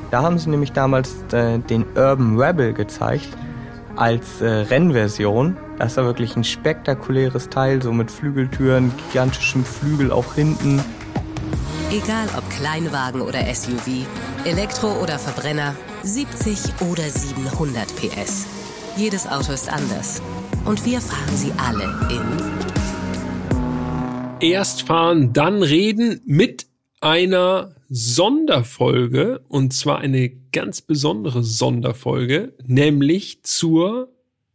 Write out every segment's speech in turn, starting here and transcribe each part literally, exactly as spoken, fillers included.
Da haben sie nämlich damals äh, den Urban Rebel gezeigt als äh, Rennversion. Das war wirklich ein spektakuläres Teil, so mit Flügeltüren, gigantischem Flügel auch hinten. Egal ob Kleinwagen oder S U V, Elektro oder Verbrenner, siebzig oder siebenhundert P S. Jedes Auto ist anders. Und wir fahren sie alle in... Erst fahren, dann reden mit einer Sonderfolge, und zwar eine ganz besondere Sonderfolge, nämlich zur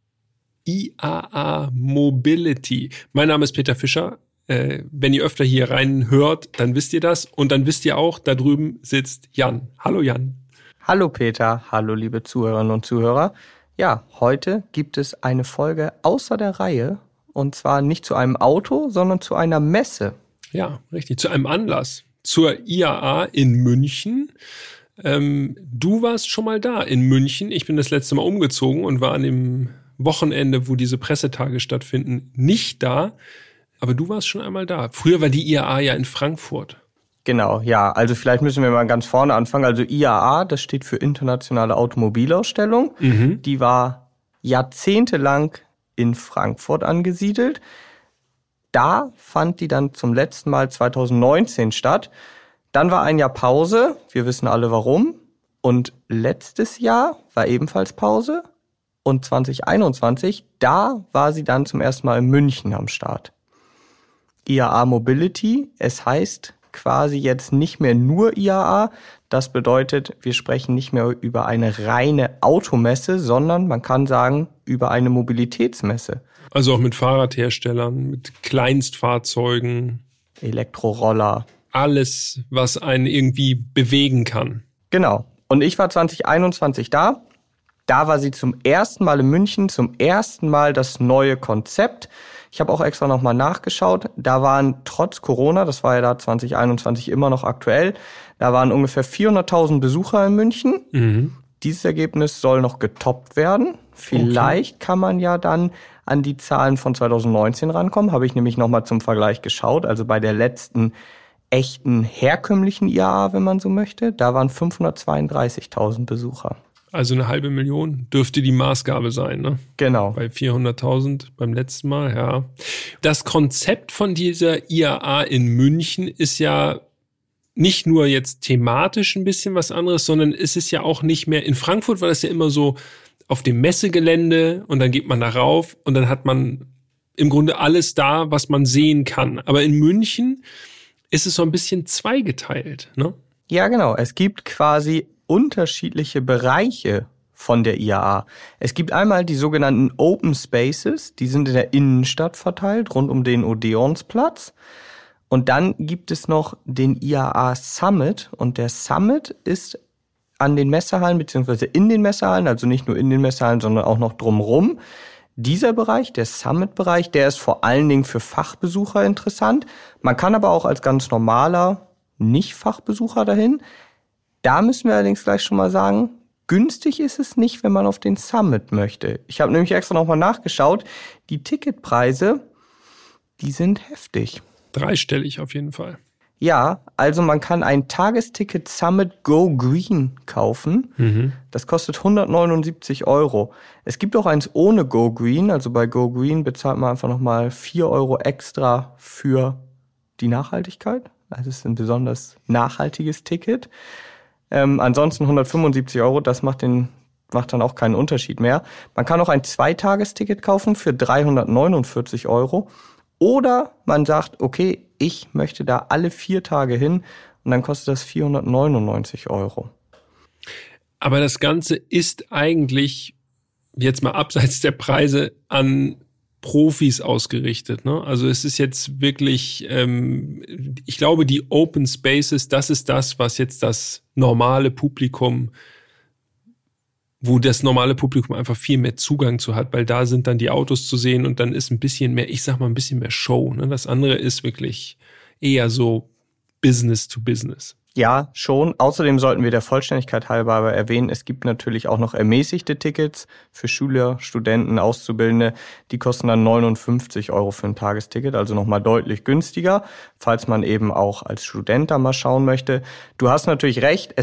I A A Mobility. Mein Name ist Peter Fischer. Äh, wenn ihr öfter hier rein hört, dann wisst ihr das. Und dann wisst ihr auch, da drüben sitzt Jan. Hallo Jan. Hallo Peter, hallo liebe Zuhörerinnen und Zuhörer. Ja, heute gibt es eine Folge außer der Reihe. Und zwar nicht zu einem Auto, sondern zu einer Messe. Ja, richtig, zu einem Anlass. Zur I A A in München. Ähm, du warst schon mal da in München. Ich bin das letzte Mal umgezogen und war an dem Wochenende, wo diese Pressetage stattfinden, nicht da. Aber du warst schon einmal da. Früher war die I A A ja in Frankfurt. Genau, ja. Also vielleicht müssen wir mal ganz vorne anfangen. Also I A A, das steht für Internationale Automobilausstellung. Mhm. Die war jahrzehntelang in Frankfurt angesiedelt. Da fand die dann zum letzten Mal zwanzig neunzehn statt. Dann war ein Jahr Pause. Wir wissen alle warum. Und letztes Jahr war ebenfalls Pause. Und zwanzig einundzwanzig, da war sie dann zum ersten Mal in München am Start. I A A Mobility, es heißt quasi jetzt nicht mehr nur I A A. Das bedeutet, wir sprechen nicht mehr über eine reine Automesse, sondern man kann sagen, über eine Mobilitätsmesse. Also auch mit Fahrradherstellern, mit Kleinstfahrzeugen. Elektroroller. Alles, was einen irgendwie bewegen kann. Genau. Und ich war zwanzig einundzwanzig da. Da war sie zum ersten Mal in München, zum ersten Mal das neue Konzept. Ich habe auch extra nochmal nachgeschaut. Da waren trotz Corona, das war ja da zwanzig einundzwanzig immer noch aktuell, da waren ungefähr vierhunderttausend Besucher in München. Mhm. Dieses Ergebnis soll noch getoppt werden. Vielleicht okay. Kann man ja dann an die Zahlen von zwanzig neunzehn rankommen. Habe ich nämlich nochmal zum Vergleich geschaut. Also bei der letzten echten herkömmlichen I A A, wenn man so möchte, da waren fünfhundertzweiunddreißigtausend Besucher. Also eine halbe Million dürfte die Maßgabe sein, ne? Genau. Bei vierhunderttausend beim letzten Mal, ja. Das Konzept von dieser I A A in München ist ja nicht nur jetzt thematisch ein bisschen was anderes, sondern es ist ja auch nicht mehr, in Frankfurt war das ja immer so auf dem Messegelände und dann geht man da rauf und dann hat man im Grunde alles da, was man sehen kann. Aber in München ist es so ein bisschen zweigeteilt, ne? Ja, genau. Es gibt quasi unterschiedliche Bereiche von der I A A. Es gibt einmal die sogenannten Open Spaces, die sind in der Innenstadt verteilt, rund um den Odeonsplatz. Und dann gibt es noch den I A A Summit. Und der Summit ist an den Messehallen, beziehungsweise in den Messehallen, also nicht nur in den Messehallen, sondern auch noch drumherum. Dieser Bereich, der Summit-Bereich, der ist vor allen Dingen für Fachbesucher interessant. Man kann aber auch als ganz normaler Nicht-Fachbesucher dahin. Da müssen wir allerdings gleich schon mal sagen, günstig ist es nicht, wenn man auf den Summit möchte. Ich habe nämlich extra nochmal nachgeschaut. Die Ticketpreise, die sind heftig. Dreistellig auf jeden Fall. Ja, also man kann ein Tagesticket Summit Go Green kaufen. Mhm. Das kostet hundertneunundsiebzig Euro. Es gibt auch eins ohne Go Green. Also bei Go Green bezahlt man einfach nochmal vier Euro extra für die Nachhaltigkeit. Also es ist ein besonders nachhaltiges Ticket. Ähm, ansonsten hundertfünfundsiebzig Euro, das macht den macht dann auch keinen Unterschied mehr. Man kann auch ein Zweitagesticket kaufen für dreihundertneunundvierzig Euro. Oder man sagt, okay, ich möchte da alle vier Tage hin und dann kostet das vierhundertneunundneunzig Euro. Aber das Ganze ist eigentlich, jetzt mal abseits der Preise, an Profis ausgerichtet, ne? Also es ist jetzt wirklich, ähm, ich glaube, die Open Spaces, das ist das, was jetzt das normale Publikum, wo das normale Publikum einfach viel mehr Zugang zu hat, weil da sind dann die Autos zu sehen und dann ist ein bisschen mehr, ich sag mal, ein bisschen mehr Show, ne? Das andere ist wirklich eher so Business to Business. Ja, schon. Außerdem sollten wir der Vollständigkeit halber aber erwähnen, es gibt natürlich auch noch ermäßigte Tickets für Schüler, Studenten, Auszubildende. Die kosten dann neunundfünfzig Euro für ein Tagesticket, also nochmal deutlich günstiger, falls man eben auch als Student da mal schauen möchte. Du hast natürlich recht, es ist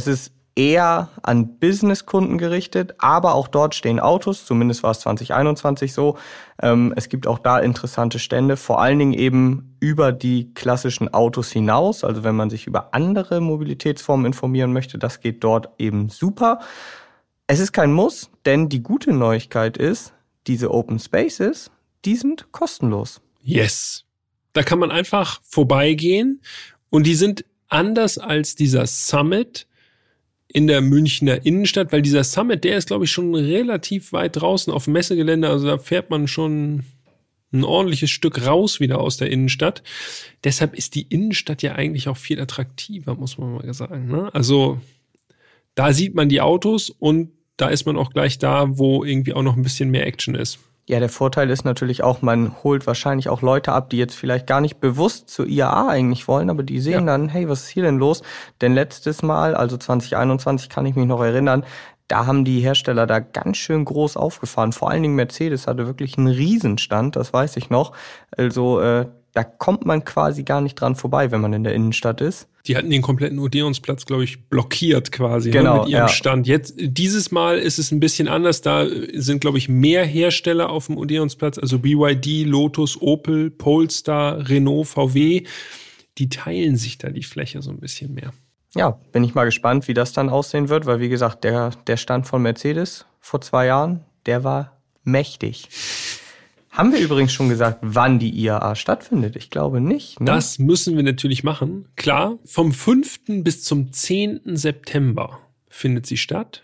eher an Businesskunden gerichtet, aber auch dort stehen Autos, zumindest war es zwanzig einundzwanzig so. Ähm, es gibt auch da interessante Stände, vor allen Dingen eben über die klassischen Autos hinaus. Also wenn man sich über andere Mobilitätsformen informieren möchte, das geht dort eben super. Es ist kein Muss, denn die gute Neuigkeit ist, diese Open Spaces, die sind kostenlos. Yes. Da kann man einfach vorbeigehen und die sind anders als dieser Summit in der Münchner Innenstadt, weil dieser Summit, der ist, glaube ich, schon relativ weit draußen auf dem Messegelände. Also da fährt man schon ein ordentliches Stück raus wieder aus der Innenstadt. Deshalb ist die Innenstadt ja eigentlich auch viel attraktiver, muss man mal sagen. Ne? Also da sieht man die Autos und da ist man auch gleich da, wo irgendwie auch noch ein bisschen mehr Action ist. Ja, der Vorteil ist natürlich auch, man holt wahrscheinlich auch Leute ab, die jetzt vielleicht gar nicht bewusst zur I A A eigentlich wollen, aber die sehen ja dann, hey, was ist hier denn los? Denn letztes Mal, also zwanzig einundzwanzig, kann ich mich noch erinnern, da haben die Hersteller da ganz schön groß aufgefahren. Vor allen Dingen Mercedes hatte wirklich einen Riesenstand, das weiß ich noch. Also äh, da kommt man quasi gar nicht dran vorbei, wenn man in der Innenstadt ist. Die hatten den kompletten Odeonsplatz, glaube ich, blockiert quasi, genau, ne, mit ihrem ja. Stand. Jetzt, dieses Mal ist es ein bisschen anders. Da sind, glaube ich, mehr Hersteller auf dem Odeonsplatz. Also B Y D, Lotus, Opel, Polestar, Renault, V W. Die teilen sich da die Fläche so ein bisschen mehr. Ja, bin ich mal gespannt, wie das dann aussehen wird, weil wie gesagt, der, der Stand von Mercedes vor zwei Jahren, der war mächtig. Haben wir übrigens schon gesagt, wann die I A A stattfindet? Ich glaube nicht. Ne? Das müssen wir natürlich machen. Klar, vom fünften bis zum zehnten September findet sie statt.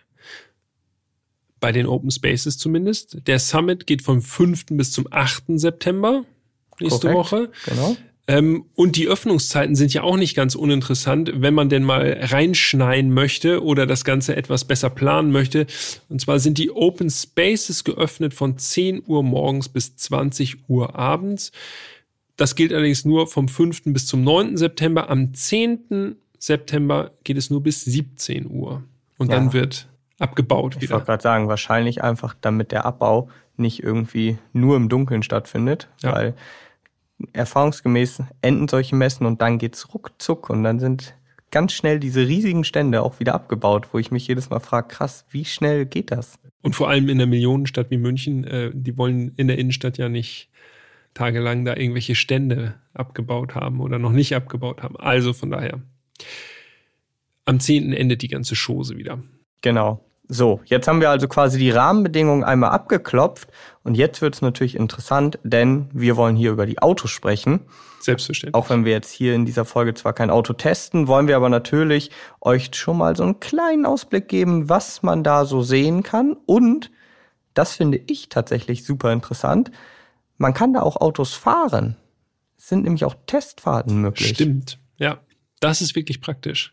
Bei den Open Spaces zumindest. Der Summit geht vom fünften bis zum achten September nächste Korrekt, Woche. Genau. Ähm, und die Öffnungszeiten sind ja auch nicht ganz uninteressant, wenn man denn mal reinschneien möchte oder das Ganze etwas besser planen möchte. Und zwar sind die Open Spaces geöffnet von zehn Uhr morgens bis zwanzig Uhr abends. Das gilt allerdings nur vom fünften bis zum neunten September. Am zehnten September geht es nur bis siebzehn Uhr. Und Ja. dann wird abgebaut Ich wieder. wollte gerade sagen, wahrscheinlich einfach, damit der Abbau nicht irgendwie nur im Dunkeln stattfindet, Ja. weil erfahrungsgemäß enden solche Messen und dann geht's ruckzuck und dann sind ganz schnell diese riesigen Stände auch wieder abgebaut, wo ich mich jedes Mal frage, krass, wie schnell geht das? Und vor allem in einer Millionenstadt wie München, äh, die wollen in der Innenstadt ja nicht tagelang da irgendwelche Stände abgebaut haben oder noch nicht abgebaut haben. Also von daher, am zehnten endet die ganze Chose wieder. Genau. So, jetzt haben wir also quasi die Rahmenbedingungen einmal abgeklopft und jetzt wird's natürlich interessant, denn wir wollen hier über die Autos sprechen. Selbstverständlich. Auch wenn wir jetzt hier in dieser Folge zwar kein Auto testen, wollen wir aber natürlich euch schon mal so einen kleinen Ausblick geben, was man da so sehen kann. Und, das finde ich tatsächlich super interessant, man kann da auch Autos fahren. Es sind nämlich auch Testfahrten möglich. Stimmt, ja. Das ist wirklich praktisch.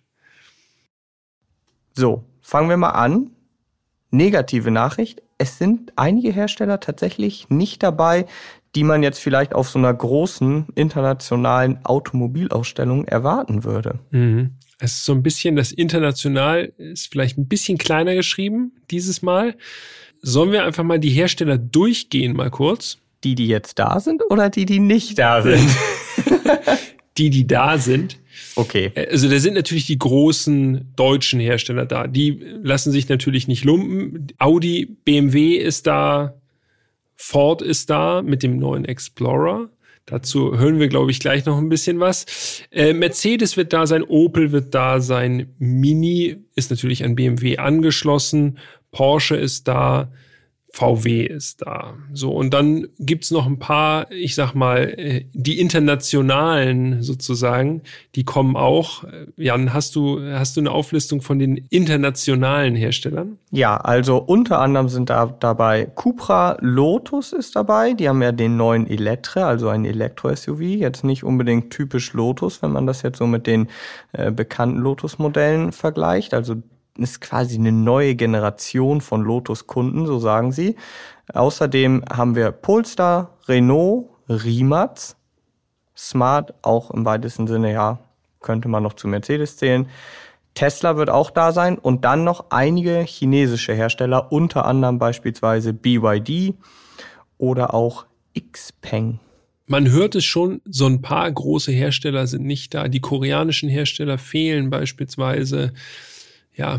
So, fangen wir mal an. Negative Nachricht, es sind einige Hersteller tatsächlich nicht dabei, die man jetzt vielleicht auf so einer großen internationalen Automobilausstellung erwarten würde. Mhm. Es ist so ein bisschen, das International ist vielleicht ein bisschen kleiner geschrieben dieses Mal. Sollen wir einfach mal die Hersteller durchgehen mal kurz? Die, die jetzt da sind oder die, die nicht da sind? Die, die da sind. Okay. Also da sind natürlich die großen deutschen Hersteller da. Die lassen sich natürlich nicht lumpen. Audi, B M W ist da, Ford ist da mit dem neuen Explorer. Dazu hören wir, glaube ich, gleich noch ein bisschen was. Äh, Mercedes wird da sein, Opel wird da sein, Mini ist natürlich an B M W angeschlossen, Porsche ist da, V W ist da. So, und dann gibt's noch ein paar, ich sag mal, die internationalen sozusagen, die kommen auch. Jan, hast du, hast du eine Auflistung von den internationalen Herstellern? Ja, also unter anderem sind da dabei Cupra, Lotus ist dabei. Die haben ja den neuen Eletre, also ein Elektro-S U V. Jetzt nicht unbedingt typisch Lotus, wenn man das jetzt so mit den äh, bekannten Lotus-Modellen vergleicht. Also ist quasi eine neue Generation von Lotus-Kunden, so sagen sie. Außerdem haben wir Polestar, Renault, Rimac, Smart, auch im weitesten Sinne, ja, könnte man noch zu Mercedes zählen. Tesla wird auch da sein und dann noch einige chinesische Hersteller, unter anderem beispielsweise B Y D oder auch Xpeng. Man hört es schon, so ein paar große Hersteller sind nicht da. Die koreanischen Hersteller fehlen beispielsweise. Ja,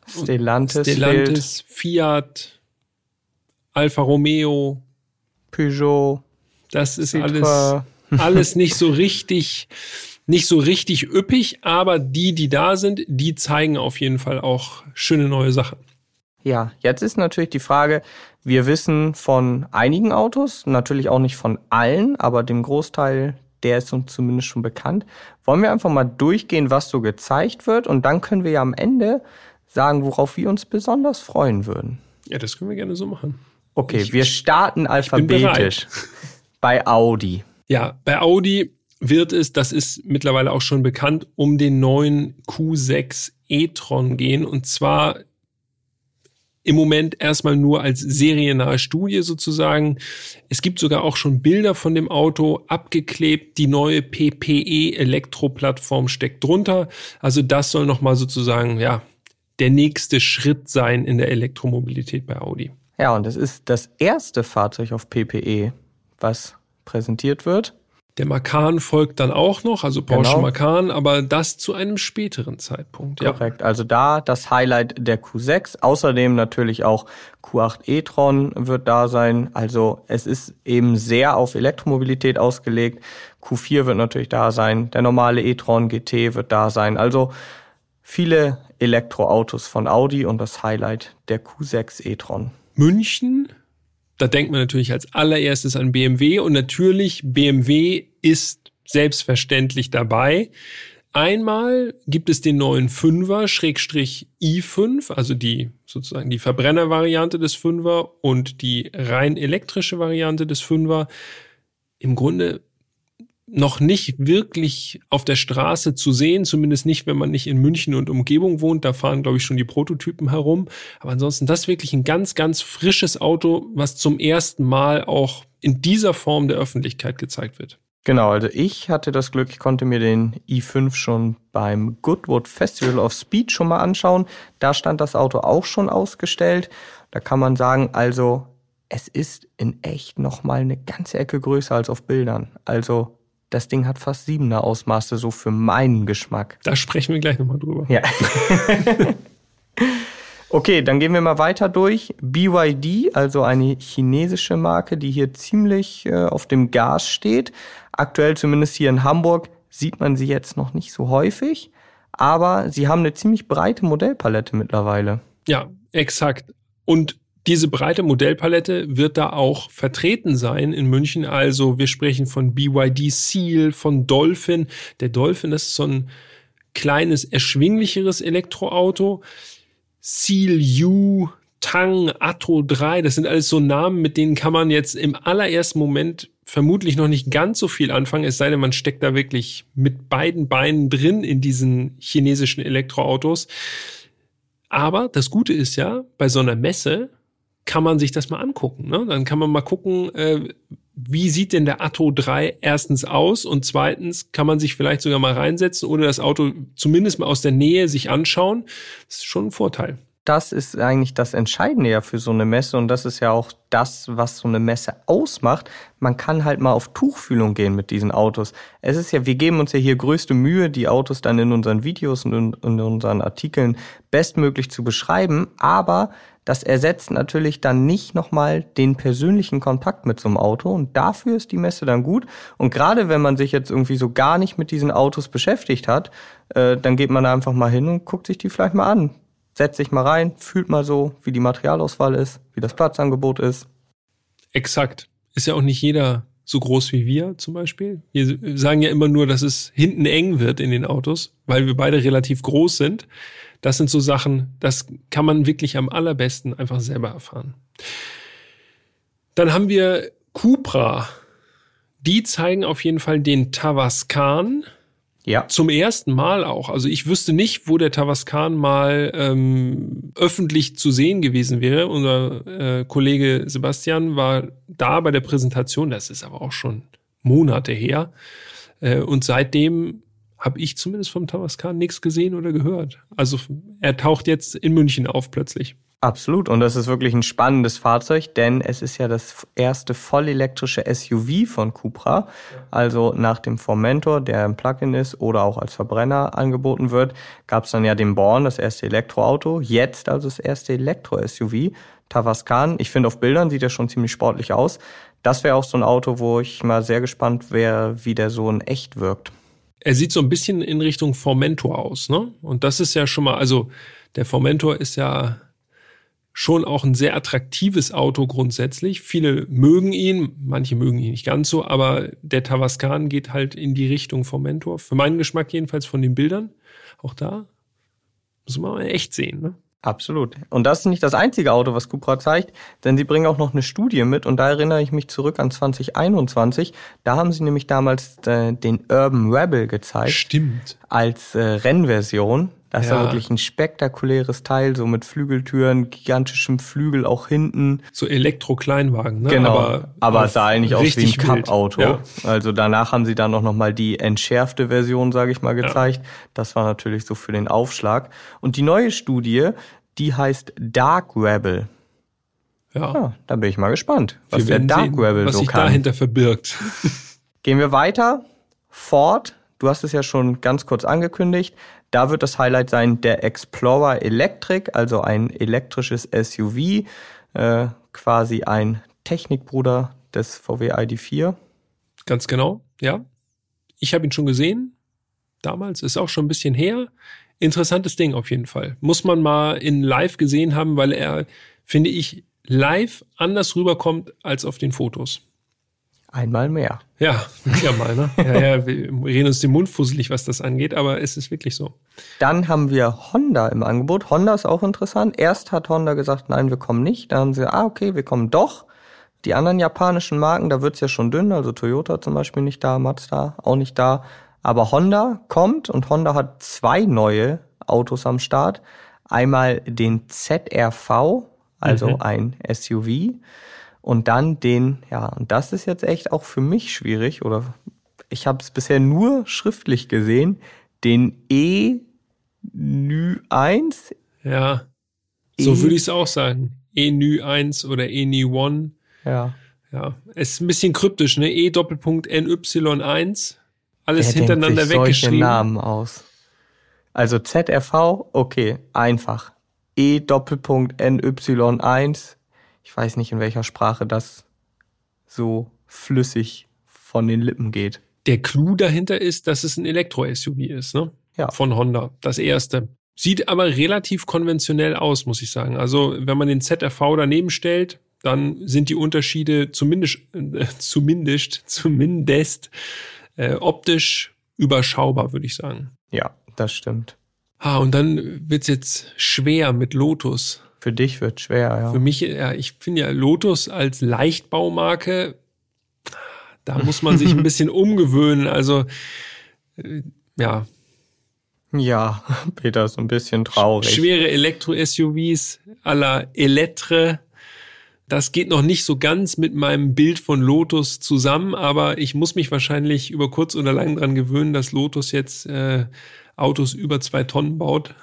Stellantis, Stellantis Fiat, Alfa Romeo, Peugeot. Das ist alles, alles nicht so richtig, nicht so richtig üppig, aber die, die da sind, die zeigen auf jeden Fall auch schöne neue Sachen. Ja, jetzt ist natürlich die Frage, wir wissen von einigen Autos, natürlich auch nicht von allen, aber dem Großteil, der ist uns zumindest schon bekannt. Wollen wir einfach mal durchgehen, was so gezeigt wird, und dann können wir ja am Ende sagen, worauf wir uns besonders freuen würden. Ja, das können wir gerne so machen. Okay, ich, wir starten alphabetisch bei Audi. Ja, bei Audi wird es, das ist mittlerweile auch schon bekannt, um den neuen Q sechs e-tron gehen, und zwar im Moment erstmal nur als seriennahe Studie sozusagen. Es gibt sogar auch schon Bilder von dem Auto abgeklebt. Die neue P P E-Elektro-Plattform steckt drunter. Also das soll nochmal sozusagen, ja, der nächste Schritt sein in der Elektromobilität bei Audi. Ja, und es ist das erste Fahrzeug auf P P E, was präsentiert wird. Der Macan folgt dann auch noch, also Porsche Genau. Macan, aber das zu einem späteren Zeitpunkt. Korrekt, ja. Also da das Highlight der Q sechs, außerdem natürlich auch Q acht e-tron wird da sein. Also es ist eben sehr auf Elektromobilität ausgelegt. Q vier wird natürlich da sein, der normale e-tron G T wird da sein. Also viele Elektroautos von Audi und das Highlight der Q sechs e-tron. München, da denkt man natürlich als allererstes an B M W, und natürlich B M W ist selbstverständlich dabei. Einmal gibt es den neuen Fünfer Schrägstrich i fünf, also die sozusagen die Verbrennervariante des Fünfer und die rein elektrische Variante des Fünfer. Im Grunde noch nicht wirklich auf der Straße zu sehen, zumindest nicht, wenn man nicht in München und Umgebung wohnt. Da fahren, glaube ich, schon die Prototypen herum. Aber ansonsten, das ist wirklich ein ganz, ganz frisches Auto, was zum ersten Mal auch in dieser Form der Öffentlichkeit gezeigt wird. Genau, also ich hatte das Glück, ich konnte mir den i fünf schon beim Goodwood Festival of Speed schon mal anschauen. Da stand das Auto auch schon ausgestellt. Da kann man sagen, also es ist in echt nochmal eine ganze Ecke größer als auf Bildern. Also das Ding hat fast siebener Ausmaße, so für meinen Geschmack. Da sprechen wir gleich nochmal drüber. Ja. Okay, dann gehen wir mal weiter durch. B Y D, also eine chinesische Marke, die hier ziemlich äh, auf dem Gas steht. Aktuell zumindest hier in Hamburg sieht man sie jetzt noch nicht so häufig, aber sie haben eine ziemlich breite Modellpalette mittlerweile. Ja, exakt. Und diese breite Modellpalette wird da auch vertreten sein in München. Also wir sprechen von B Y D Seal, von Dolphin. Der Dolphin, das ist so ein kleines, erschwinglicheres Elektroauto. Seal U, Tang, Atto drei, das sind alles so Namen, mit denen kann man jetzt im allerersten Moment vermutlich noch nicht ganz so viel anfangen, es sei denn, man steckt da wirklich mit beiden Beinen drin in diesen chinesischen Elektroautos. Aber das Gute ist ja, bei so einer Messe kann man sich das mal angucken. Ne? Dann kann man mal gucken, äh, wie sieht denn der Atto drei erstens aus, und zweitens kann man sich vielleicht sogar mal reinsetzen oder das Auto zumindest mal aus der Nähe sich anschauen. Das ist schon ein Vorteil. Das ist eigentlich das Entscheidende ja für so eine Messe, und das ist ja auch das, was so eine Messe ausmacht. Man kann halt mal auf Tuchfühlung gehen mit diesen Autos. Es ist ja, wir geben uns ja hier größte Mühe, die Autos dann in unseren Videos und in, in unseren Artikeln bestmöglich zu beschreiben, aber das ersetzt natürlich dann nicht nochmal den persönlichen Kontakt mit so einem Auto, und dafür ist die Messe dann gut. Und gerade wenn man sich jetzt irgendwie so gar nicht mit diesen Autos beschäftigt hat, äh, dann geht man da einfach mal hin und guckt sich die vielleicht mal an. Setzt sich mal rein, fühlt mal so, wie die Materialauswahl ist, wie das Platzangebot ist. Exakt. Ist ja auch nicht jeder so groß wie wir zum Beispiel. Wir sagen ja immer nur, dass es hinten eng wird in den Autos, weil wir beide relativ groß sind. Das sind so Sachen, das kann man wirklich am allerbesten einfach selber erfahren. Dann haben wir Cupra. Die zeigen auf jeden Fall den Tavascan. Ja. Zum ersten Mal auch. Also ich wüsste nicht, wo der Tavascan mal ähm, öffentlich zu sehen gewesen wäre. Unser äh, Kollege Sebastian war da bei der Präsentation. Das ist aber auch schon Monate her. Äh, und seitdem habe ich zumindest vom Tavascan nichts gesehen oder gehört. Also er taucht jetzt in München auf plötzlich. Absolut. Und das ist wirklich ein spannendes Fahrzeug, denn es ist ja das erste vollelektrische S U V von Cupra. Also nach dem Formentor, der ein Plug-in ist oder auch als Verbrenner angeboten wird, gab es dann ja den Born, das erste Elektroauto. Jetzt also das erste Elektro-S U V, Tavascan. Ich finde, auf Bildern sieht er schon ziemlich sportlich aus. Das wäre auch so ein Auto, wo ich mal sehr gespannt wäre, wie der so in echt wirkt. Er sieht so ein bisschen in Richtung Formentor aus, ne? Und das ist ja schon mal, also der Formentor ist ja schon auch ein sehr attraktives Auto grundsätzlich. Viele mögen ihn, manche mögen ihn nicht ganz so, aber der Tavascan geht halt in die Richtung Formentor. Für meinen Geschmack jedenfalls von den Bildern. Auch da muss man mal echt sehen, ne? Absolut. Und das ist nicht das einzige Auto, was Cupra zeigt, denn sie bringen auch noch eine Studie mit und da erinnere ich mich zurück an zwanzig einundzwanzig. Da haben sie nämlich damals äh, den Urban Rebel gezeigt. Stimmt. Als äh, Rennversion. Das Ja. ist ja wirklich ein spektakuläres Teil, so mit Flügeltüren, gigantischem Flügel auch hinten. So Elektro-Kleinwagen, ne? Genau, aber, aber es sah eigentlich aus wie ein richtig wild. Cup-Auto. Ja. Also danach haben sie dann auch nochmal die entschärfte Version, sage ich mal, gezeigt. Ja. Das war natürlich so für den Aufschlag. Und die neue Studie, die heißt Dark Rebel. Ja, ja da bin ich mal gespannt, was wir der Dark sehen, Rebel was so sich kann. dahinter verbirgt. Gehen wir weiter. Ford, du hast es ja schon ganz kurz angekündigt. Da wird das Highlight sein der Explorer Electric, also ein elektrisches S U V, äh, quasi ein Technikbruder des V W I D vier. Ganz genau, ja. Ich habe ihn schon gesehen, damals, ist auch schon ein bisschen her. Interessantes Ding auf jeden Fall. Muss man mal in live gesehen haben, weil er, finde ich, live anders rüberkommt als auf den Fotos. Einmal mehr. Ja, ja mal, ne? Ja, ja, wir reden uns den Mund fusselig, was das angeht, aber es ist wirklich so. Dann haben wir Honda im Angebot. Honda ist auch interessant. Erst hat Honda gesagt, nein, wir kommen nicht. Dann haben sie, ah, okay, wir kommen doch. Die anderen japanischen Marken, da wird's ja schon dünn. Also Toyota zum Beispiel nicht da, Mazda auch nicht da. Aber Honda kommt und Honda hat zwei neue Autos am Start. Einmal den Z R V, also mhm. ein S U V. Und dann den, ja, und das ist jetzt echt auch für mich schwierig, oder ich habe es bisher nur schriftlich gesehen, den E N Y eins. Ja, so e- würde ich es auch sagen. E N Y eins oder E N Y eins. Ja. Ja, es ist ein bisschen kryptisch, ne? E Doppelpunkt N Y eins. Alles Wer hintereinander denkt sich weggeschrieben. solche Namen aus. Also Z R V, okay, einfach. E Doppelpunkt N Y eins. Ich weiß nicht, in welcher Sprache das so flüssig von den Lippen geht. Der Clou dahinter ist, dass es ein Elektro-S U V ist, ne? Ja. Von Honda, das erste. Sieht aber relativ konventionell aus, muss ich sagen. Also, wenn man den Z R V daneben stellt, dann sind die Unterschiede zumindest, äh, zumindest, zumindest äh, optisch überschaubar, würde ich sagen. Ja, das stimmt. Ah, und dann wird's jetzt schwer mit Lotus. Für dich wird schwer, ja. Für mich, ja, ich finde ja Lotus als Leichtbaumarke, da muss man sich ein bisschen umgewöhnen. Also, äh, ja. Ja, Peter ist ein bisschen traurig. Schwere Elektro-S U Vs à la Elettre. Das geht noch nicht so ganz mit meinem Bild von Lotus zusammen, aber ich muss mich wahrscheinlich über kurz oder lang dran gewöhnen, dass Lotus jetzt äh, Autos über zwei Tonnen baut.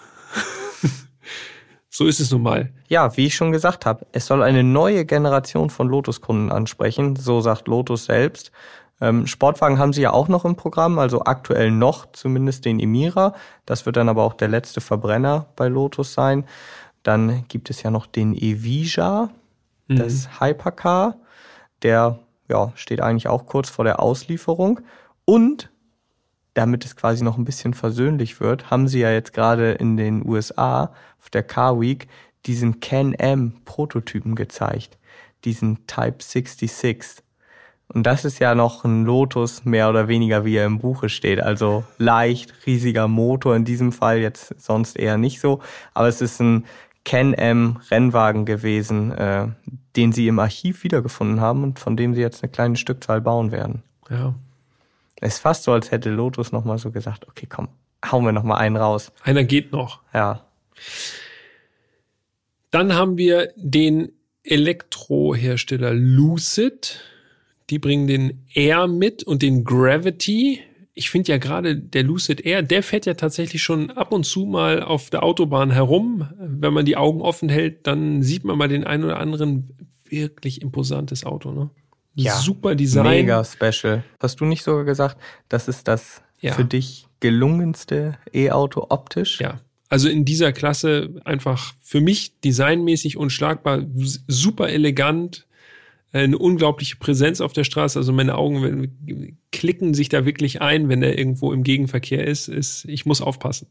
So ist es nun mal. Ja, wie ich schon gesagt habe, es soll eine neue Generation von Lotus-Kunden ansprechen, so sagt Lotus selbst. Ähm, Sportwagen haben sie ja auch noch im Programm, also aktuell noch zumindest den Emira. Das wird dann aber auch der letzte Verbrenner bei Lotus sein. Dann gibt es ja noch den Evija, mhm. das Hypercar. Der ja, steht eigentlich auch kurz vor der Auslieferung. Und damit es quasi noch ein bisschen versöhnlich wird, haben sie ja jetzt gerade in den U S A auf der Car Week diesen Can-Am-Prototypen gezeigt, diesen Type sechsundsechzig. Und das ist ja noch ein Lotus, mehr oder weniger, wie er im Buche steht. Also leicht, riesiger Motor, in diesem Fall jetzt sonst eher nicht so. Aber es ist ein Can-Am-Rennwagen gewesen, äh, den sie im Archiv wiedergefunden haben und von dem sie jetzt eine kleine Stückzahl bauen werden. Ja. Es ist fast so, als hätte Lotus nochmal so gesagt, okay, komm, hauen wir nochmal einen raus. Einer geht noch. Ja. Dann haben wir den Elektrohersteller Lucid. Die bringen den Air mit und den Gravity. ich finde ja gerade der Lucid Air, der fährt ja tatsächlich schon ab und zu mal auf der Autobahn herum. Wenn man die Augen offen hält, dann sieht man mal den einen oder anderen wirklich imposantes Auto, ne? Ja, super Design. Mega special. Hast du nicht sogar gesagt, das ist das ja. für dich gelungenste E-Auto optisch? Ja, also in dieser Klasse einfach für mich designmäßig unschlagbar, super elegant, eine unglaubliche Präsenz auf der Straße. Also meine Augen klicken sich da wirklich ein, wenn er irgendwo im Gegenverkehr ist. ist. Ich muss aufpassen.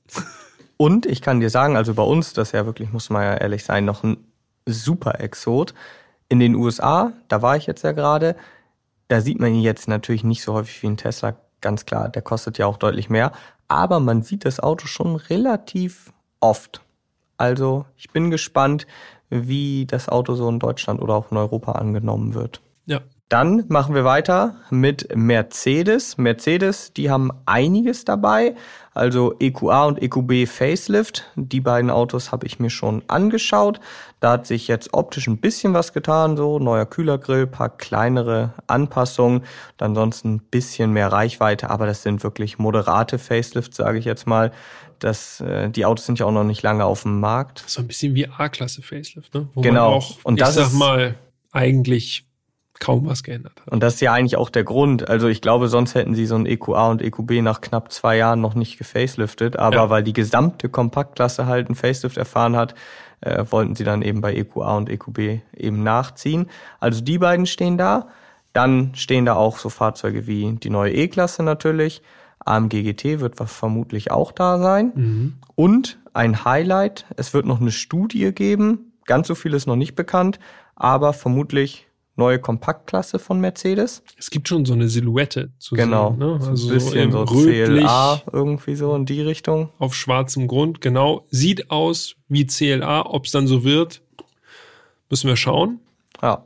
Und ich kann dir sagen, also bei uns, das ist ja wirklich, muss man ja ehrlich sein, noch ein super Exot. In den U S A, da war ich jetzt ja gerade, da sieht man ihn jetzt natürlich nicht so häufig wie ein Tesla, ganz klar, der kostet ja auch deutlich mehr, aber man sieht das Auto schon relativ oft. Also ich bin gespannt, wie das Auto so in Deutschland oder auch in Europa angenommen wird. Ja. Dann machen wir weiter mit Mercedes. Mercedes, die haben einiges dabei, also E Q A und E Q B Facelift. Die beiden Autos habe ich mir schon angeschaut. Da hat sich jetzt optisch ein bisschen was getan, so neuer Kühlergrill, paar kleinere Anpassungen, dann sonst ein bisschen mehr Reichweite, aber das sind wirklich moderate Facelifts, sage ich jetzt mal. Das, äh, die Autos sind ja auch noch nicht lange auf dem Markt. So ein bisschen wie A-Klasse Facelift, ne? Wo genau. man auch, und das ich sag ist, mal, eigentlich kaum was geändert hat. Und das ist ja eigentlich auch der Grund. Also ich glaube, sonst hätten sie so ein E Q A und E Q B nach knapp zwei Jahren noch nicht gefaceliftet. Aber ja. weil die gesamte Kompaktklasse halt einen Facelift erfahren hat, äh, wollten sie dann eben bei E Q A und E Q B eben nachziehen. Also die beiden stehen da. Dann stehen da auch so Fahrzeuge wie die neue E-Klasse natürlich. A M G G T wird vermutlich auch da sein. Mhm. Und ein Highlight, es wird noch eine Studie geben. Ganz so viel ist noch nicht bekannt, aber vermutlich neue Kompaktklasse von Mercedes. Es gibt schon so eine Silhouette zu genau, sehen. Genau, ne? Also so ein bisschen so, so C L A irgendwie so in die Richtung. Auf schwarzem Grund, genau. Sieht aus wie C L A. Ob es dann so wird, müssen wir schauen. Ja.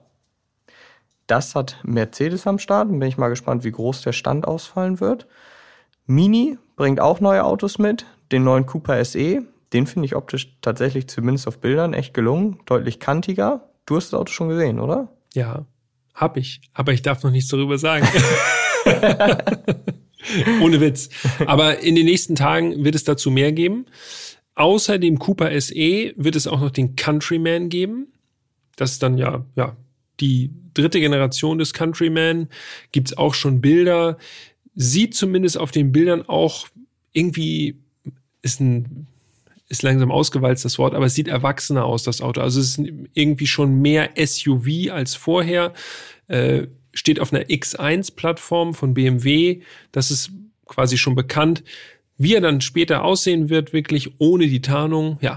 Das hat Mercedes am Start. Bin ich mal gespannt, wie groß der Stand ausfallen wird. Mini bringt auch neue Autos mit. Den neuen Cooper S E. Den finde ich optisch tatsächlich zumindest auf Bildern echt gelungen. Deutlich kantiger. Du hast das Auto schon gesehen, oder? Ja, hab ich. Aber ich darf noch nichts darüber sagen. Ohne Witz. Aber in den nächsten Tagen wird es dazu mehr geben. Außer dem Cooper S E wird es auch noch den Countryman geben. Das ist dann ja, ja die dritte Generation des Countryman. Gibt's auch schon Bilder. Sieht zumindest auf den Bildern auch irgendwie, ist ein ist langsam ausgewalzt, das Wort, aber es sieht erwachsener aus, das Auto. Also es ist irgendwie schon mehr S U V als vorher. Äh, steht auf einer X eins Plattform von B M W. Das ist quasi schon bekannt. Wie er dann später aussehen wird, wirklich ohne die Tarnung, ja,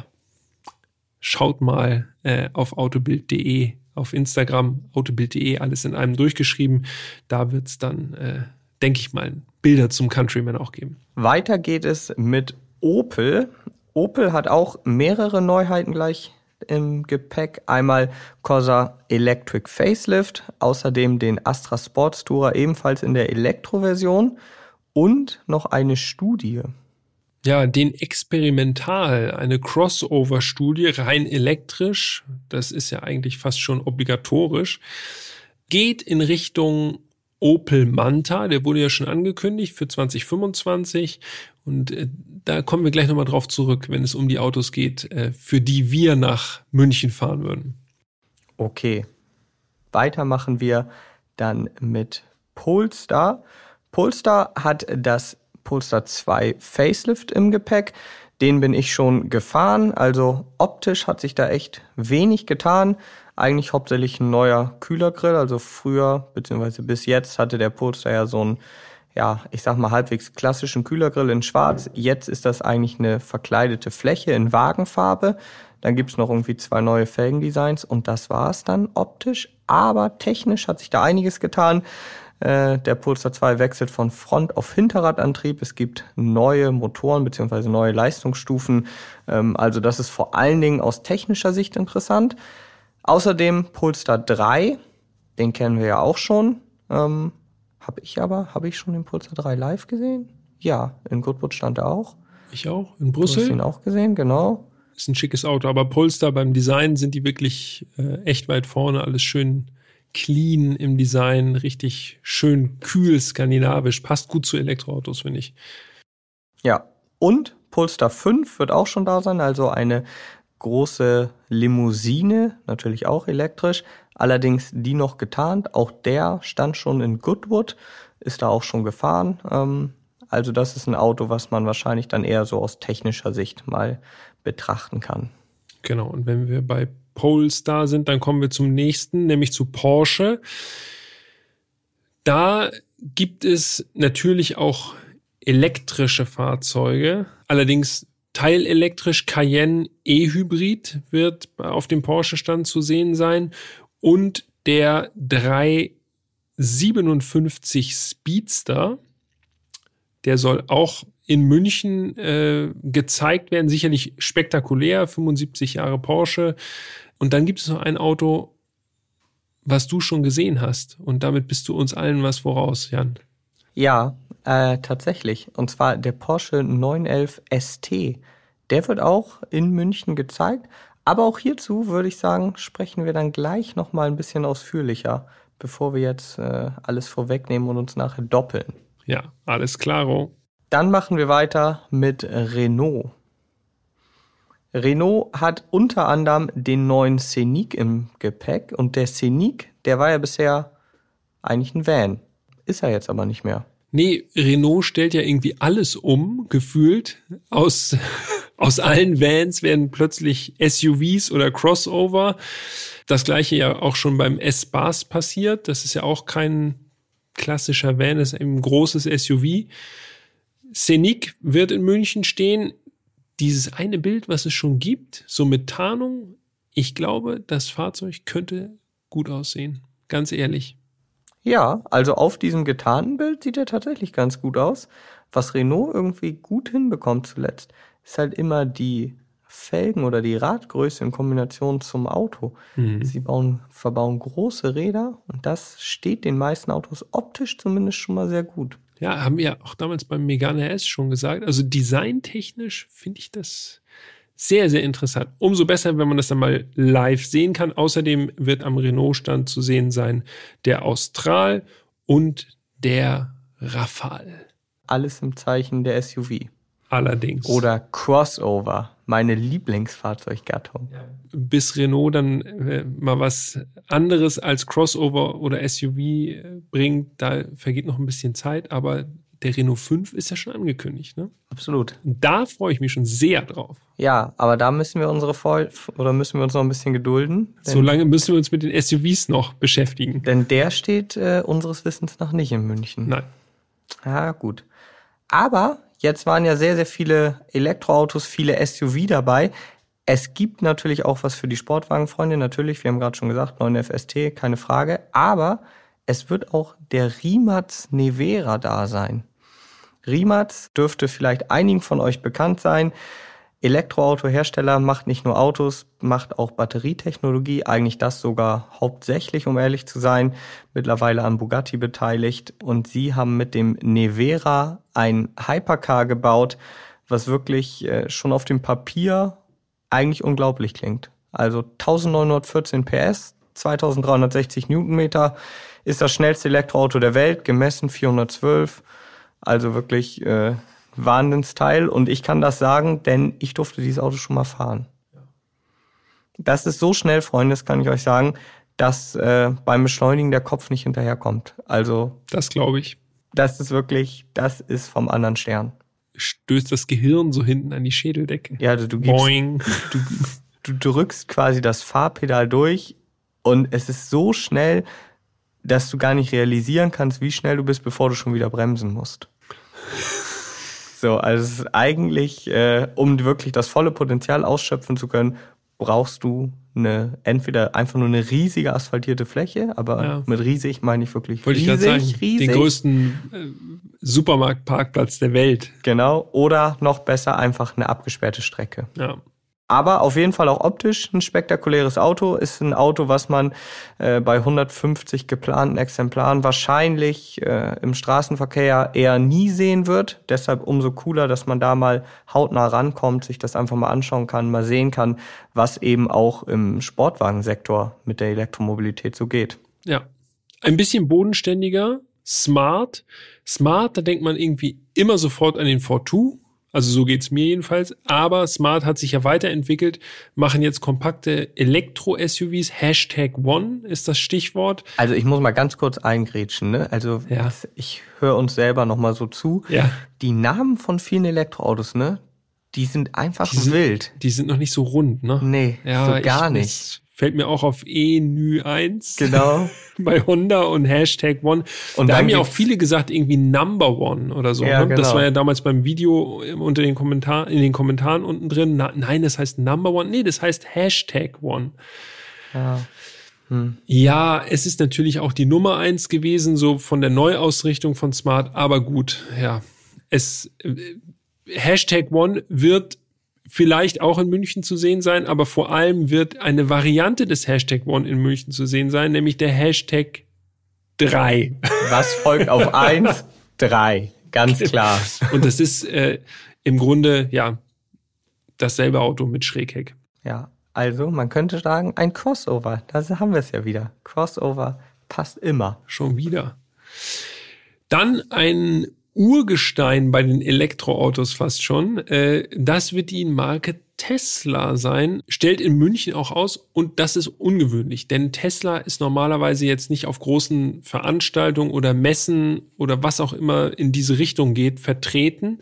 schaut mal äh, auf autobild punkt de, auf Instagram, autobild punkt de, alles in einem durchgeschrieben. Da wird es dann, äh, denke ich mal, Bilder zum Countryman auch geben. Weiter geht es mit Opel. Opel hat auch mehrere Neuheiten gleich im Gepäck. Einmal Corsa Electric Facelift, außerdem den Astra Sports Tourer ebenfalls in der Elektroversion und noch eine Studie. Ja, den Experimental, eine Crossover-Studie, rein elektrisch, das ist ja eigentlich fast schon obligatorisch, geht in Richtung Opel Manta, der wurde ja schon angekündigt für zwanzig fünfundzwanzig und äh, da kommen wir gleich nochmal drauf zurück, wenn es um die Autos geht, äh, für die wir nach München fahren würden. Okay, weiter machen wir dann mit Polestar. Polestar hat das Polestar zwei Facelift im Gepäck. Den bin ich schon gefahren, also optisch hat sich da echt wenig getan. Eigentlich hauptsächlich ein neuer Kühlergrill, also früher, beziehungsweise bis jetzt hatte der Polestar ja so einen, ja, ich sag mal halbwegs klassischen Kühlergrill in schwarz. Jetzt ist das eigentlich eine verkleidete Fläche in Wagenfarbe. Dann gibt's noch irgendwie zwei neue Felgendesigns und das war's dann optisch. Aber technisch hat sich da einiges getan. Äh, der Polestar zwei wechselt von Front- auf Hinterradantrieb. Es gibt neue Motoren beziehungsweise neue Leistungsstufen. Ähm, also das ist vor allen Dingen aus technischer Sicht interessant. Außerdem Polestar drei, den kennen wir ja auch schon. Ähm, habe ich aber, habe ich schon den Polestar drei live gesehen? Ja, in Goodwood stand er auch. Ich auch, in Brüssel. Du hast ihn auch gesehen, genau. Ist ein schickes Auto, aber Polestar beim Design sind die wirklich äh, echt weit vorne, alles schön clean im Design, richtig schön kühl skandinavisch. Passt gut zu Elektroautos, finde ich. Ja, und Polestar fünf wird auch schon da sein, also eine große Limousine, natürlich auch elektrisch, allerdings die noch getarnt. Auch der stand schon in Goodwood, ist da auch schon gefahren. Ähm, also das ist ein Auto, was man wahrscheinlich dann eher so aus technischer Sicht mal betrachten kann. Genau, und wenn wir bei Polestar sind, dann kommen wir zum nächsten, nämlich zu Porsche. Da gibt es natürlich auch elektrische Fahrzeuge, allerdings teilelektrisch. Cayenne E-Hybrid wird auf dem Porsche-Stand zu sehen sein und der drei siebenundfünfzig Speedster, der soll auch in München äh, gezeigt werden, sicherlich spektakulär, fünfundsiebzig Jahre Porsche. Und dann gibt es noch ein Auto, was du schon gesehen hast. Und damit bist du uns allen was voraus, Jan. Ja, äh, tatsächlich. Und zwar der Porsche neunhundertelf S T. Der wird auch in München gezeigt. Aber auch hierzu würde ich sagen, sprechen wir dann gleich nochmal ein bisschen ausführlicher, bevor wir jetzt äh, alles vorwegnehmen und uns nachher doppeln. Ja, alles klaro. Dann machen wir weiter mit Renault. Renault hat unter anderem den neuen Scenic im Gepäck. Und der Scenic, der war ja bisher eigentlich ein Van. Ist er jetzt aber nicht mehr. Nee, Renault stellt ja irgendwie alles um, gefühlt. Aus, aus allen Vans werden plötzlich S U Vs oder Crossover. Das gleiche ja auch schon beim S-Bars passiert. Das ist ja auch kein klassischer Van, das ist ein großes S U V. Scenic wird in München stehen. Dieses eine Bild, was es schon gibt, so mit Tarnung, ich glaube, das Fahrzeug könnte gut aussehen. Ganz ehrlich. Ja, also auf diesem getarnten Bild sieht er tatsächlich ganz gut aus. Was Renault irgendwie gut hinbekommt zuletzt, ist halt immer die Felgen oder die Radgröße in Kombination zum Auto. Mhm. Sie bauen, verbauen große Räder und das steht den meisten Autos optisch zumindest schon mal sehr gut. Ja, haben wir auch damals beim Megane S schon gesagt. Also designtechnisch finde ich das sehr, sehr interessant. Umso besser, wenn man das dann mal live sehen kann. Außerdem wird am Renault-Stand zu sehen sein der Austral und der Rafale. Alles im Zeichen der S U V. Allerdings. Oder Crossover, meine Lieblingsfahrzeuggattung. Ja. Bis Renault dann äh, mal was anderes als Crossover oder S U V äh, bringt, da vergeht noch ein bisschen Zeit, aber der Renault fünf ist ja schon angekündigt, ne? Absolut. Da freue ich mich schon sehr drauf. Ja, aber da müssen wir unsere Vor- oder müssen wir uns noch ein bisschen gedulden. So lange müssen wir uns mit den S U Vs noch beschäftigen. Denn der steht äh, unseres Wissens nach nicht in München. Nein. Ja, gut. Aber jetzt waren ja sehr, sehr viele Elektroautos, viele S U V dabei. Es gibt natürlich auch was für die Sportwagenfreunde. Natürlich, wir haben gerade schon gesagt, neunhundertelf S T, keine Frage. Aber es wird auch der Rimac Nevera da sein. Rimac dürfte vielleicht einigen von euch bekannt sein. Elektroautohersteller macht nicht nur Autos, macht auch Batterietechnologie. Eigentlich das sogar hauptsächlich, um ehrlich zu sein. Mittlerweile an Bugatti beteiligt. Und sie haben mit dem Nevera ein Hypercar gebaut, was wirklich äh, schon auf dem Papier eigentlich unglaublich klingt. Also eintausendneunhundertvierzehn P S, zweitausenddreihundertsechzig Newtonmeter, ist das schnellste Elektroauto der Welt, gemessen vierhundertzwölf. Also wirklich äh, Wahnsinnsteil. Und ich kann das sagen, denn ich durfte dieses Auto schon mal fahren. Das ist so schnell, Freunde, das kann ich euch sagen, dass äh, beim Beschleunigen der Kopf nicht hinterherkommt. Also das glaube ich. Das ist wirklich, das ist vom anderen Stern. Stößt das Gehirn so hinten an die Schädeldecke. Ja, du, du, gibst, du, du drückst quasi das Fahrpedal durch und es ist so schnell, dass du gar nicht realisieren kannst, wie schnell du bist, bevor du schon wieder bremsen musst. So, also es ist eigentlich, äh, um wirklich das volle Potenzial ausschöpfen zu können, brauchst du eine, entweder einfach nur eine riesige asphaltierte Fläche, aber ja. mit riesig meine ich wirklich Wollte riesig, ich sagen, riesig. Den größten äh, Supermarktparkplatz der Welt. Genau, oder noch besser einfach eine abgesperrte Strecke. Ja. Aber auf jeden Fall auch optisch ein spektakuläres Auto. Ist ein Auto, was man äh, bei hundertfünfzig geplanten Exemplaren wahrscheinlich äh, im Straßenverkehr eher nie sehen wird. Deshalb umso cooler, dass man da mal hautnah rankommt, sich das einfach mal anschauen kann, mal sehen kann, was eben auch im Sportwagensektor mit der Elektromobilität so geht. Ja. Ein bisschen bodenständiger, smart. Smart, da denkt man irgendwie immer sofort an den V zwei. Also so geht's mir jedenfalls. Aber Smart hat sich ja weiterentwickelt, machen jetzt kompakte Elektro-S U Vs. Hashtag One ist das Stichwort. Also ich muss mal ganz kurz eingrätschen, ne? Also ja. ich höre uns selber noch mal so zu. Ja. Die Namen von vielen Elektroautos, ne? Die sind einfach die sind, wild. Die sind noch nicht so rund, ne? Nee, ja, so gar ich, nicht. Fällt mir auch auf E N Y eins. Genau. Bei Honda und Hashtag One. Und da haben ja auch viele gesagt, irgendwie Number One oder so. Ja, ne? genau. Das war ja damals beim Video unter den Kommentaren, in den Kommentaren unten drin. Na, nein, das heißt Number One. Nee, das heißt Hashtag One. Ja. Hm. Ja, es ist natürlich auch die Nummer eins gewesen, so von der Neuausrichtung von Smart. Aber gut, ja. Es, äh, Hashtag One wird vielleicht auch in München zu sehen sein, aber vor allem wird eine Variante des Hashtag One in München zu sehen sein, nämlich der Hashtag drei. Was folgt auf eins? drei. Ganz klar. Und das ist äh, im Grunde, ja, dasselbe Auto mit Schrägheck. Ja, also man könnte sagen, ein Crossover. Da haben wir es ja wieder. Crossover passt immer. Schon wieder. Dann ein Urgestein bei den Elektroautos fast schon. Äh, das wird die Marke Tesla sein. Stellt in München auch aus und das ist ungewöhnlich, denn Tesla ist normalerweise jetzt nicht auf großen Veranstaltungen oder Messen oder was auch immer in diese Richtung geht, vertreten.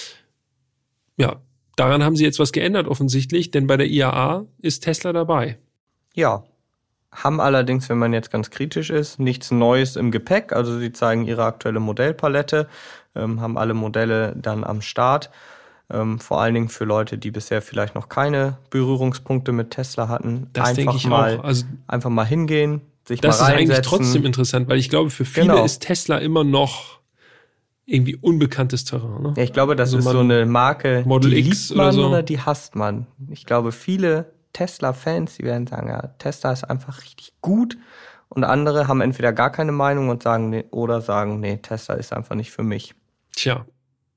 Ja, daran haben sie jetzt was geändert offensichtlich, denn bei der I A A ist Tesla dabei. Ja. Haben allerdings, wenn man jetzt ganz kritisch ist, nichts Neues im Gepäck. Also sie zeigen ihre aktuelle Modellpalette, ähm, haben alle Modelle dann am Start. Ähm, vor allen Dingen für Leute, die bisher vielleicht noch keine Berührungspunkte mit Tesla hatten. Das einfach denke ich mal, auch. Also, einfach mal hingehen, sich mal das ist reinsetzen. eigentlich trotzdem interessant, weil ich glaube, für viele Genau. ist Tesla immer noch irgendwie unbekanntes Terrain. Ne? Ja, ich glaube, das Also ist man- so eine Marke, Model die X liebt man oder so. oder die hasst man. Ich glaube, viele Tesla-Fans, die werden sagen, ja, Tesla ist einfach richtig gut. Und andere haben entweder gar keine Meinung und sagen, nee, oder sagen, nee, Tesla ist einfach nicht für mich. Tja.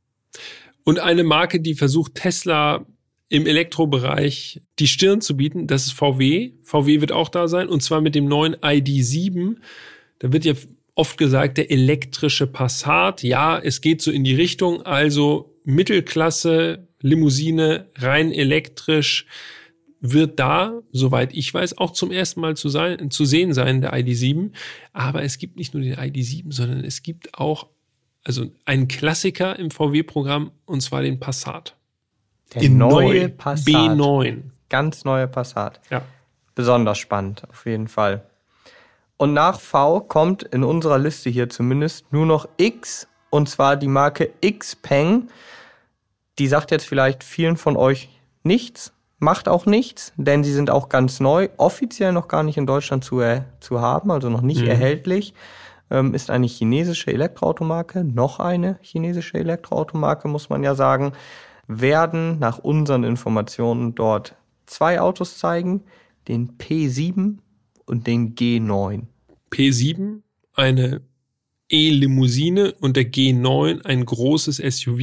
Und eine Marke, die versucht, Tesla im Elektrobereich die Stirn zu bieten, das ist V W. V W wird auch da sein, und zwar mit dem neuen I D sieben. Da wird ja oft gesagt, der elektrische Passat. Ja, es geht so in die Richtung, also Mittelklasse, Limousine, rein elektrisch, wird da, soweit ich weiß, auch zum ersten Mal zu, sein, zu sehen sein, der I D sieben. Aber es gibt nicht nur den I D sieben, sondern es gibt auch also einen Klassiker im V W-Programm, und zwar den Passat. Der In neue neu, Passat. B neun. Ganz neue Passat. Ja. Besonders spannend, auf jeden Fall. Und nach V kommt in unserer Liste hier zumindest nur noch X, und zwar die Marke Xpeng. Die sagt jetzt vielleicht vielen von euch nichts, macht auch nichts, denn sie sind auch ganz neu, offiziell noch gar nicht in Deutschland zu, äh, zu haben, also noch nicht Mhm. erhältlich. Ähm, ist eine chinesische Elektroautomarke, noch eine chinesische Elektroautomarke, muss man ja sagen. Werden nach unseren Informationen dort zwei Autos zeigen, den P sieben und den G neun. P sieben, eine E-Limousine, und der G neun, ein großes S U V.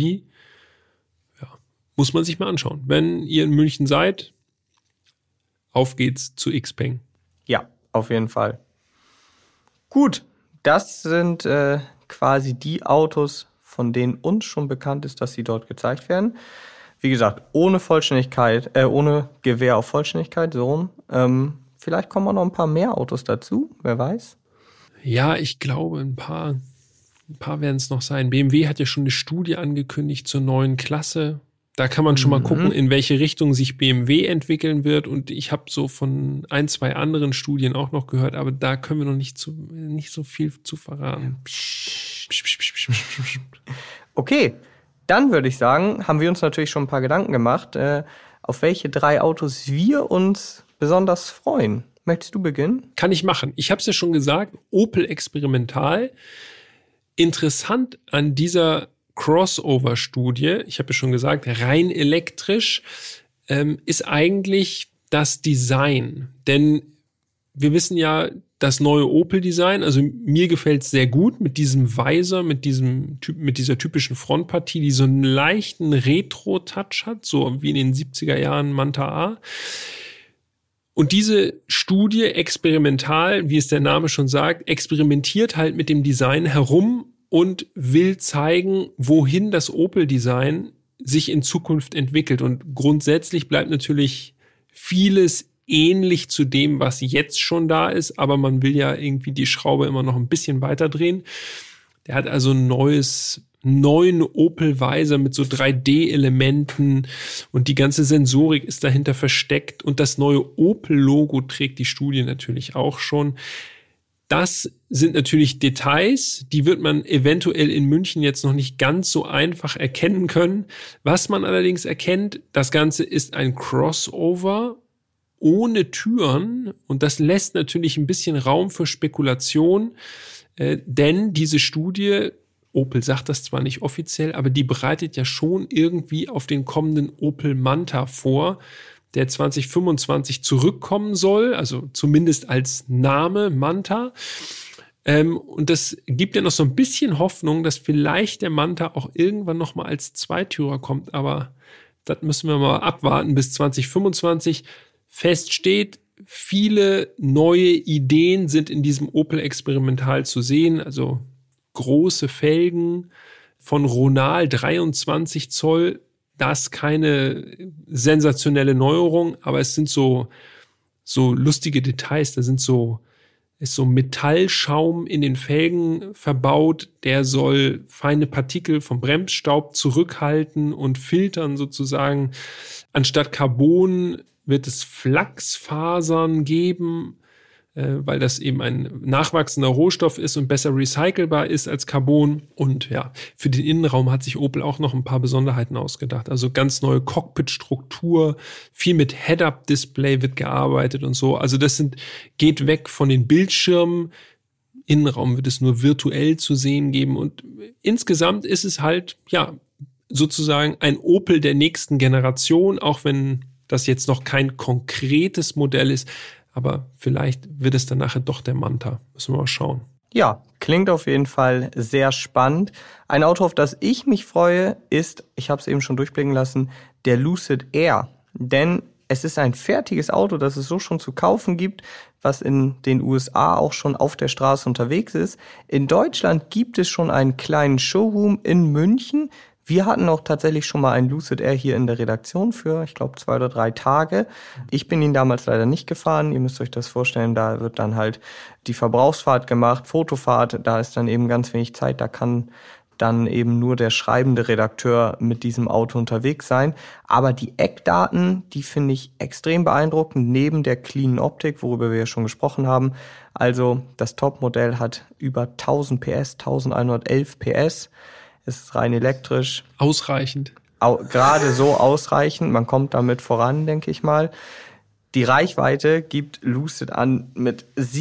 Ja, muss man sich mal anschauen. Wenn ihr in München seid, auf geht's zu Xpeng. Ja, auf jeden Fall. Gut, das sind äh, quasi die Autos, von denen uns schon bekannt ist, dass sie dort gezeigt werden. Wie gesagt, ohne Vollständigkeit, äh, ohne Gewähr auf Vollständigkeit, so rum. Ähm, vielleicht kommen auch noch ein paar mehr Autos dazu, wer weiß. Ja, ich glaube, ein paar, ein paar werden es noch sein. B M W hat ja schon eine Studie angekündigt zur neuen Klasse. Da kann man schon mal gucken, in welche Richtung sich B M W entwickeln wird. Und ich habe so von ein, zwei anderen Studien auch noch gehört, aber da können wir noch nicht, zu, nicht so viel zu verraten. Okay, dann würde ich sagen, haben wir uns natürlich schon ein paar Gedanken gemacht, äh, auf welche drei Autos wir uns besonders freuen. Möchtest du beginnen? Kann ich machen. Ich habe es ja schon gesagt, Opel Experimental. Interessant an dieser Crossover-Studie, ich habe ja schon gesagt, rein elektrisch, ähm, ist eigentlich das Design. Denn wir wissen ja, das neue Opel-Design, also mir gefällt es sehr gut mit diesem Visor, mit diesem mit dieser typischen Frontpartie, die so einen leichten Retro-Touch hat, so wie in den siebziger Jahren Manta A. Und diese Studie experimental, wie es der Name schon sagt, experimentiert halt mit dem Design herum und will zeigen, wohin das Opel-Design sich in Zukunft entwickelt. Und grundsätzlich bleibt natürlich vieles ähnlich zu dem, was jetzt schon da ist, aber man will ja irgendwie die Schraube immer noch ein bisschen weiter drehen. Der hat also ein neues, neuen Opel Vizor mit so drei D-Elementen und die ganze Sensorik ist dahinter versteckt und das neue Opel-Logo trägt die Studie natürlich auch schon. Das sind natürlich Details, die wird man eventuell in München jetzt noch nicht ganz so einfach erkennen können. Was man allerdings erkennt, das Ganze ist ein Crossover ohne Türen und das lässt natürlich ein bisschen Raum für Spekulation, äh, denn diese Studie, Opel sagt das zwar nicht offiziell, aber die bereitet ja schon irgendwie auf den kommenden Opel Manta vor, der zwanzig fünfundzwanzig zurückkommen soll, also zumindest als Name Manta. Ähm, und das gibt ja noch so ein bisschen Hoffnung, dass vielleicht der Manta auch irgendwann noch mal als Zweitürer kommt, aber das müssen wir mal abwarten bis zwanzig fünfundzwanzig. Fest steht, viele neue Ideen sind in diesem Opel Experimental zu sehen, also große Felgen von Ronal dreiundzwanzig Zoll, das keine sensationelle Neuerung, aber es sind so, so lustige Details, da sind so, ist so Metallschaum in den Felgen verbaut, der soll feine Partikel vom Bremsstaub zurückhalten und filtern sozusagen. Anstatt Carbon wird es Flachsfasern geben, äh, weil das eben ein nachwachsender Rohstoff ist und besser recycelbar ist als Carbon. Und ja, für den Innenraum hat sich Opel auch noch ein paar Besonderheiten ausgedacht. Also ganz neue Cockpit-Struktur, viel mit Head-Up-Display wird gearbeitet und so. Also das sind, geht weg von den Bildschirmen. Innenraum wird es nur virtuell zu sehen geben. Und insgesamt ist es halt, ja, sozusagen ein Opel der nächsten Generation, auch wenn das jetzt noch kein konkretes Modell ist, aber vielleicht wird es dann nachher doch der Manta. Müssen wir mal schauen. Ja, klingt auf jeden Fall sehr spannend. Ein Auto, auf das ich mich freue, ist, ich habe es eben schon durchblicken lassen, der Lucid Air. Denn es ist ein fertiges Auto, das es so schon zu kaufen gibt, was in den U S A auch schon auf der Straße unterwegs ist. In Deutschland gibt es schon einen kleinen Showroom in München. Wir hatten auch tatsächlich schon mal einen Lucid Air hier in der Redaktion für, ich glaube, zwei oder drei Tage. Ich bin ihn damals leider nicht gefahren. Ihr müsst euch das vorstellen, da wird dann halt die Verbrauchsfahrt gemacht, Fotofahrt, da ist dann eben ganz wenig Zeit, da kann dann eben nur der schreibende Redakteur mit diesem Auto unterwegs sein. Aber die Eckdaten, die finde ich extrem beeindruckend, neben der cleanen Optik, worüber wir ja schon gesprochen haben. Also das Topmodell hat über tausend P S, elfhundertelf P S. Ist rein elektrisch. Ausreichend. Au, gerade so ausreichend. Man kommt damit voran, denke ich mal. Die Reichweite gibt Lucid an mit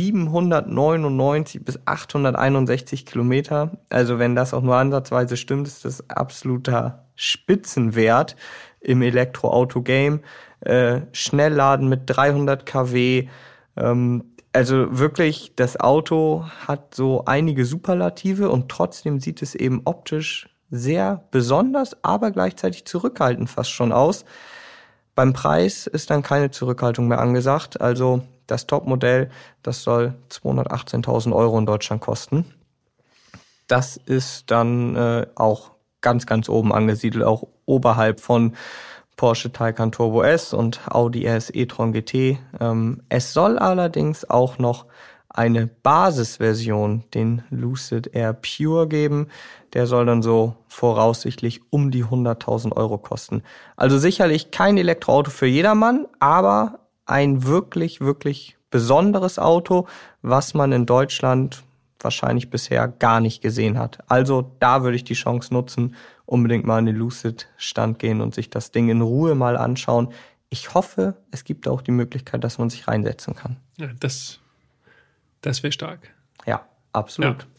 siebenhundertneunundneunzig bis achthunderteinundsechzig Kilometer. Also wenn das auch nur ansatzweise stimmt, ist das absoluter Spitzenwert im Elektroauto-Game. Äh, Schnellladen mit dreihundert Kilowatt. Ähm, Also wirklich, das Auto hat so einige Superlative und trotzdem sieht es eben optisch sehr besonders, aber gleichzeitig zurückhaltend fast schon aus. Beim Preis ist dann keine Zurückhaltung mehr angesagt. Also das Topmodell, das soll zweihundertachtzehntausend Euro in Deutschland kosten. Das ist dann äh, auch ganz, ganz oben angesiedelt, auch oberhalb von Porsche Taycan Turbo S und Audi R S e-tron G T. Ähm, es soll allerdings auch noch eine Basisversion, den Lucid Air Pure, geben. Der soll dann so voraussichtlich um die hunderttausend Euro kosten. Also sicherlich kein Elektroauto für jedermann, aber ein wirklich, wirklich besonderes Auto, was man in Deutschland wahrscheinlich bisher gar nicht gesehen hat. Also da würde ich die Chance nutzen, unbedingt mal in den Lucid-Stand gehen und sich das Ding in Ruhe mal anschauen. Ich hoffe, es gibt auch die Möglichkeit, dass man sich reinsetzen kann. Ja, das, das wäre stark. Ja, absolut. Ja.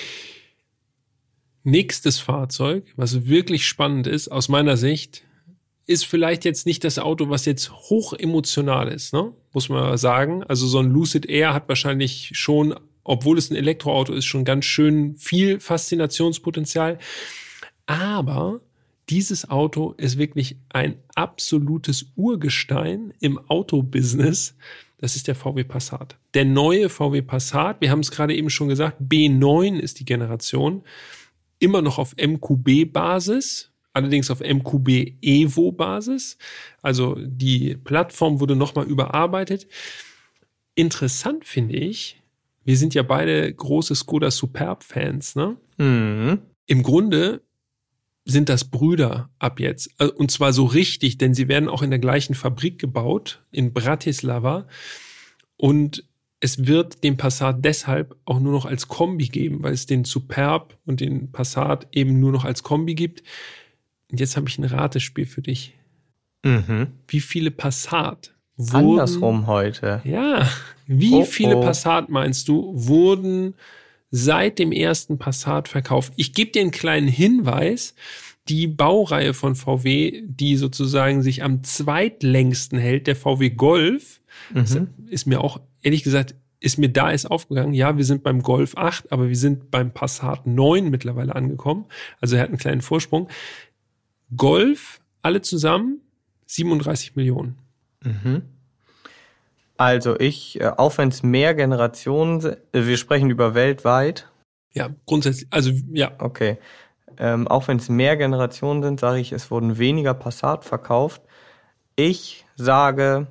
Nächstes Fahrzeug, was wirklich spannend ist, aus meiner Sicht, ist vielleicht jetzt nicht das Auto, was jetzt hoch emotional ist, ne? Muss man sagen. Also so ein Lucid Air hat wahrscheinlich schon, obwohl es ein Elektroauto ist, schon ganz schön viel Faszinationspotenzial. Aber dieses Auto ist wirklich ein absolutes Urgestein im Autobusiness. Das ist der V W Passat. Der neue V W Passat, wir haben es gerade eben schon gesagt, B neun ist die Generation, immer noch auf M Q B-Basis, allerdings auf M Q B Evo-Basis. Also die Plattform wurde nochmal überarbeitet. Interessant finde ich, wir sind ja beide große Skoda Superb-Fans, ne? Mhm. Im Grunde sind das Brüder ab jetzt. Und zwar so richtig, denn sie werden auch in der gleichen Fabrik gebaut, in Bratislava. Und es wird den Passat deshalb auch nur noch als Kombi geben, weil es den Superb und den Passat eben nur noch als Kombi gibt. Und jetzt habe ich ein Ratespiel für dich. Mhm. Wie viele Passat wurden... Andersrum heute. Ja, wie Oh, viele oh. Passat, meinst du, wurden seit dem ersten Passat verkauft? Ich gebe dir einen kleinen Hinweis. Die Baureihe von V W, die sozusagen sich am zweitlängsten hält, der V W Golf, Mhm. ist mir auch, ehrlich gesagt, ist mir da erst aufgegangen. Ja, wir sind beim Golf acht, aber wir sind beim Passat neun mittlerweile angekommen. Also er hat einen kleinen Vorsprung. Golf, alle zusammen, siebenunddreißig Millionen. Mhm. Also ich, äh, auch wenn es mehr Generationen sind, äh, wir sprechen über weltweit, Ja, grundsätzlich, also ja, okay, ähm, auch wenn es mehr Generationen sind, sage ich, es wurden weniger Passat verkauft. Ich sage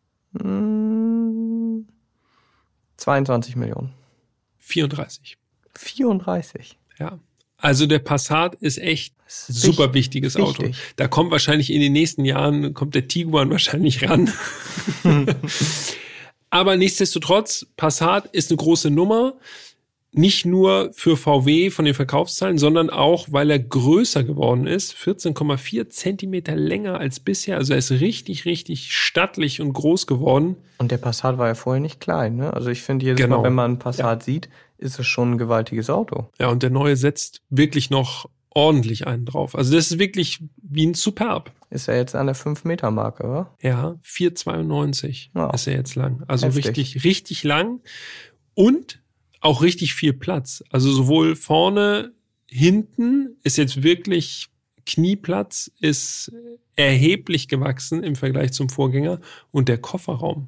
mh, zweiundzwanzig Millionen. vierunddreißig. vierunddreißig. Ja. Also der Passat ist echt Das ist super wich- wichtiges wichtig. Auto. Da kommt wahrscheinlich in den nächsten Jahren, kommt der Tiguan wahrscheinlich ran. Aber nichtsdestotrotz, Passat ist eine große Nummer. Nicht nur für V W von den Verkaufszahlen, sondern auch, weil er größer geworden ist. vierzehn Komma vier Zentimeter länger als bisher. Also er ist richtig, richtig stattlich und groß geworden. Und der Passat war ja vorher nicht klein, ne? Also ich finde jedes Genau. Mal, wenn man einen Passat sieht, ist es schon ein gewaltiges Auto. Ja, und der neue setzt wirklich noch ordentlich einen drauf. Also das ist wirklich wie ein Superb. Ist ja jetzt an der fünf Meter Marke, oder? Ja, vier Komma zweiundneunzig Ja. ist er jetzt lang. Also Heftig. richtig, richtig lang und auch richtig viel Platz. Also sowohl vorne, hinten ist jetzt wirklich Knieplatz, ist erheblich gewachsen im Vergleich zum Vorgänger und der Kofferraum.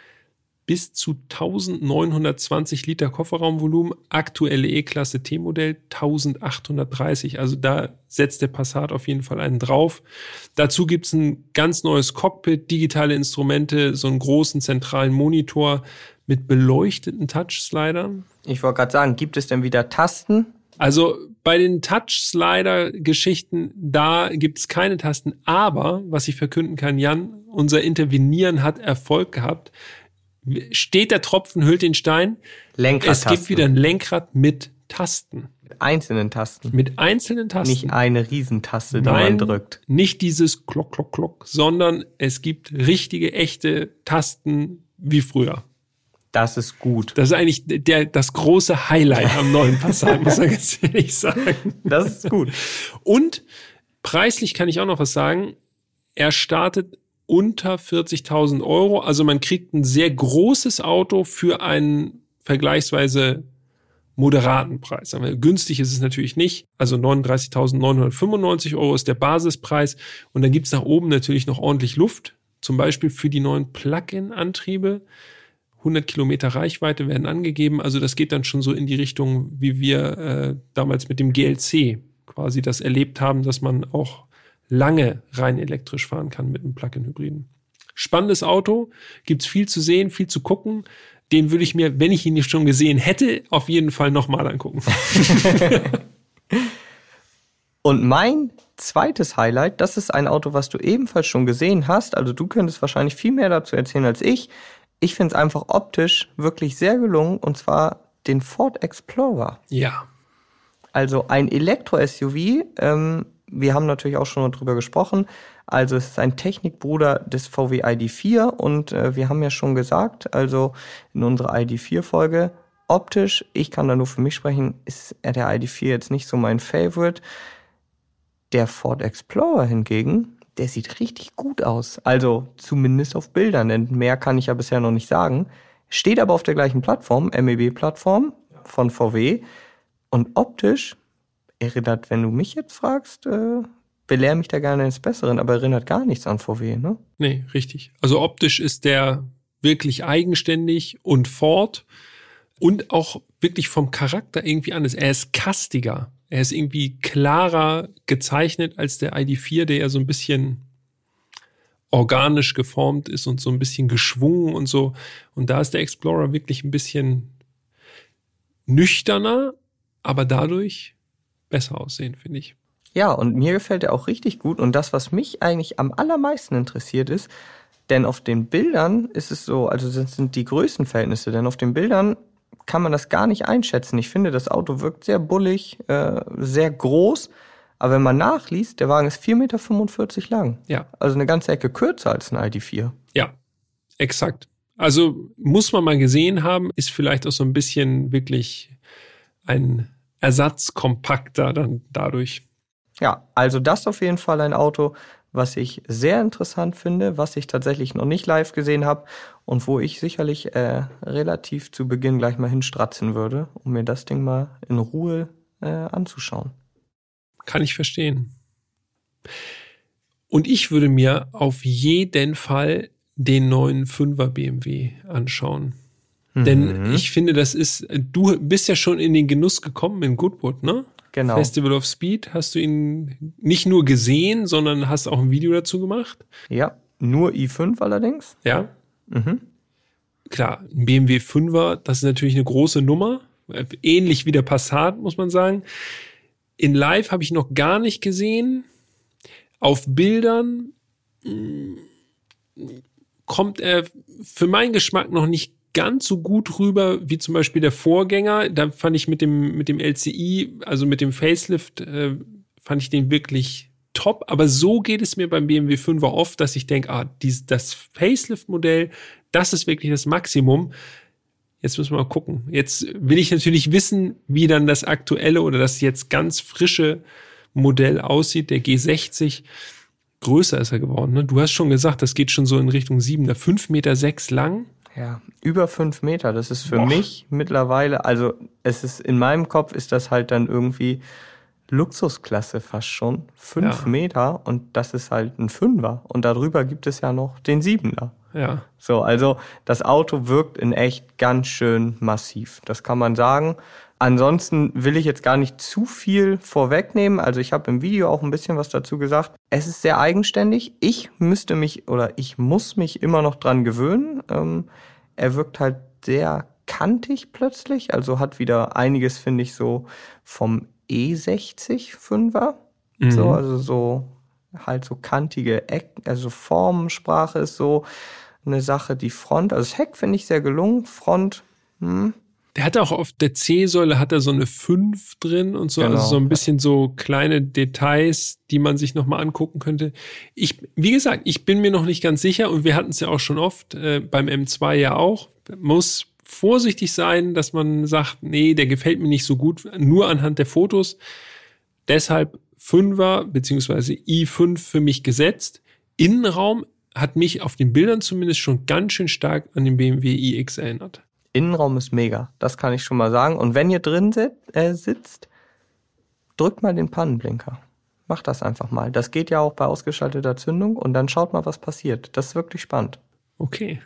Bis zu eintausendneunhundertzwanzig Liter Kofferraumvolumen, aktuelle E-Klasse T-Modell eintausendachthundertdreißig. Also da setzt der Passat auf jeden Fall einen drauf. Dazu gibt's ein ganz neues Cockpit, digitale Instrumente, so einen großen zentralen Monitor mit beleuchteten Touchslidern. Ich wollte gerade sagen, gibt es denn wieder Tasten? Also bei den Touchslider-Geschichten, da gibt's keine Tasten. Aber, was ich verkünden kann, Jan, unser Intervenieren hat Erfolg gehabt. Steht der Tropfen, hüllt den Stein. Lenkradtasten. Es gibt wieder ein Lenkrad mit Tasten. Mit einzelnen Tasten. Mit einzelnen Tasten. Nicht eine Riesentaste, die Nein, man drückt. nicht dieses Klock, Klock, Klock, sondern es gibt richtige, echte Tasten wie früher. Das ist gut. Das ist eigentlich der, das große Highlight am neuen Passat, muss man ganz ehrlich sagen. Das ist gut. Und preislich kann ich auch noch was sagen. Er startet unter vierzigtausend Euro. Also man kriegt ein sehr großes Auto für einen vergleichsweise moderaten Preis. Aber günstig ist es natürlich nicht. Also neununddreißigtausendneunhundertfünfundneunzig Euro ist der Basispreis. Und dann gibt's nach oben natürlich noch ordentlich Luft. Zum Beispiel für die neuen Plug-in-Antriebe. hundert Kilometer Reichweite werden angegeben. Also das geht dann schon so in die Richtung, wie wir äh, damals mit dem G L C quasi das erlebt haben, dass man auch lange rein elektrisch fahren kann mit einem Plug-in-Hybriden. Spannendes Auto, gibt's viel zu sehen, viel zu gucken. Den würde ich mir, wenn ich ihn nicht schon gesehen hätte, auf jeden Fall nochmal angucken. Und mein zweites Highlight, das ist ein Auto, was du ebenfalls schon gesehen hast. Also du könntest wahrscheinlich viel mehr dazu erzählen als ich. Ich finde es einfach optisch wirklich sehr gelungen, und zwar den Ford Explorer. Ja. Also ein Elektro-S U V. Ähm, wir haben natürlich auch schon drüber gesprochen. Also es ist ein Technikbruder des V W I D vier und äh, wir haben ja schon gesagt, also in unserer I D vier Folge, optisch, ich kann da nur für mich sprechen, ist der I D vier jetzt nicht so mein Favorite. Der Ford Explorer hingegen, der sieht richtig gut aus. Also zumindest auf Bildern, denn mehr kann ich ja bisher noch nicht sagen. Steht aber auf der gleichen Plattform, M E B-Plattform von V W. Und optisch erinnert, wenn du mich jetzt fragst, äh, belehre mich da gerne ins Besseren, aber erinnert gar nichts an V W, ne? Nee, richtig. Also optisch ist der wirklich eigenständig und Ford und auch wirklich vom Charakter irgendwie anders. Er ist kastiger. Er ist irgendwie klarer gezeichnet als der I D vier, der ja so ein bisschen organisch geformt ist und so ein bisschen geschwungen und so. Und da ist der Explorer wirklich ein bisschen nüchterner, aber dadurch besser aussehen, finde ich. Ja, und mir gefällt er auch richtig gut. Und das, was mich eigentlich am allermeisten interessiert ist, denn auf den Bildern ist es so, also das sind die Größenverhältnisse, denn auf den Bildern kann man das gar nicht einschätzen. Ich finde, das Auto wirkt sehr bullig, äh, sehr groß. Aber wenn man nachliest, der Wagen ist vier Komma fünfundvierzig Meter lang. Ja. Also eine ganze Ecke kürzer als ein I D vier. Ja, exakt. Also muss man mal gesehen haben, ist vielleicht auch so ein bisschen wirklich ein Ersatzkompakter dann dadurch. Ja, also das auf jeden Fall ein Auto, was ich sehr interessant finde, was ich tatsächlich noch nicht live gesehen habe und wo ich sicherlich äh, relativ zu Beginn gleich mal hinstratzen würde, um mir das Ding mal in Ruhe äh, anzuschauen. Kann ich verstehen. Und ich würde mir auf jeden Fall den neuen Fünfer B M W anschauen. Mhm. Denn ich finde, das ist, du bist ja schon in den Genuss gekommen in Goodwood, ne? Genau. Festival of Speed, hast du ihn nicht nur gesehen, sondern hast auch ein Video dazu gemacht? Ja, nur i fünf allerdings. Ja. Mhm. Klar, ein B M W Fünfer, das ist natürlich eine große Nummer. Ähnlich wie der Passat, muss man sagen. In Live habe ich noch gar nicht gesehen. Auf Bildern mh, kommt er für meinen Geschmack noch nicht ganz so gut rüber wie zum Beispiel der Vorgänger. Da fand ich mit dem mit dem L C I, also mit dem Facelift, äh, fand ich den wirklich top. Aber so geht es mir beim B M W Fünfer oft, dass ich denke, ah, dies, das Facelift-Modell, das ist wirklich das Maximum. Jetzt müssen wir mal gucken. Jetzt will ich natürlich wissen, wie dann das aktuelle oder das jetzt ganz frische Modell aussieht. Der G sechzig, größer ist er geworden. Ne? Du hast schon gesagt, das geht schon so in Richtung sieben, fünf Meter sechs lang. Ja, über fünf Meter. Das ist für Boah. mich mittlerweile, also es ist in meinem Kopf ist das halt dann irgendwie Luxusklasse fast schon. Fünf Ja. Meter und das ist halt ein Fünfer. Und darüber gibt es ja noch den Siebener. Ja. So, also das Auto wirkt in echt ganz schön massiv. Das kann man sagen. Ansonsten will ich jetzt gar nicht zu viel vorwegnehmen. Also ich habe im Video auch ein bisschen was dazu gesagt. Es ist sehr eigenständig. Ich müsste mich oder ich muss mich immer noch dran gewöhnen. Ähm, er wirkt halt sehr kantig plötzlich. Also hat wieder einiges, finde ich, so vom E sechzig Fünfer. Mhm. So, also so halt so kantige Ecken, also Formensprache ist so eine Sache. Die Front, also das Heck finde ich sehr gelungen. Front, hm. Der hat auch auf der C-Säule hat er so eine fünf drin und so, Genau. Also so ein bisschen so kleine Details, die man sich nochmal angucken könnte. Ich, wie gesagt, ich bin mir noch nicht ganz sicher und wir hatten es ja auch schon oft, äh, beim M zwei ja auch. Muss vorsichtig sein, dass man sagt, nee, der gefällt mir nicht so gut, nur anhand der Fotos. Deshalb Fünfer beziehungsweise i fünf für mich gesetzt. Innenraum hat mich auf den Bildern zumindest schon ganz schön stark an den B M W iX erinnert. Innenraum ist mega, das kann ich schon mal sagen. Und wenn ihr drin sit, äh, sitzt, drückt mal den Pannenblinker. Macht das einfach mal. Das geht ja auch bei ausgeschalteter Zündung und dann schaut mal, was passiert. Das ist wirklich spannend. Okay,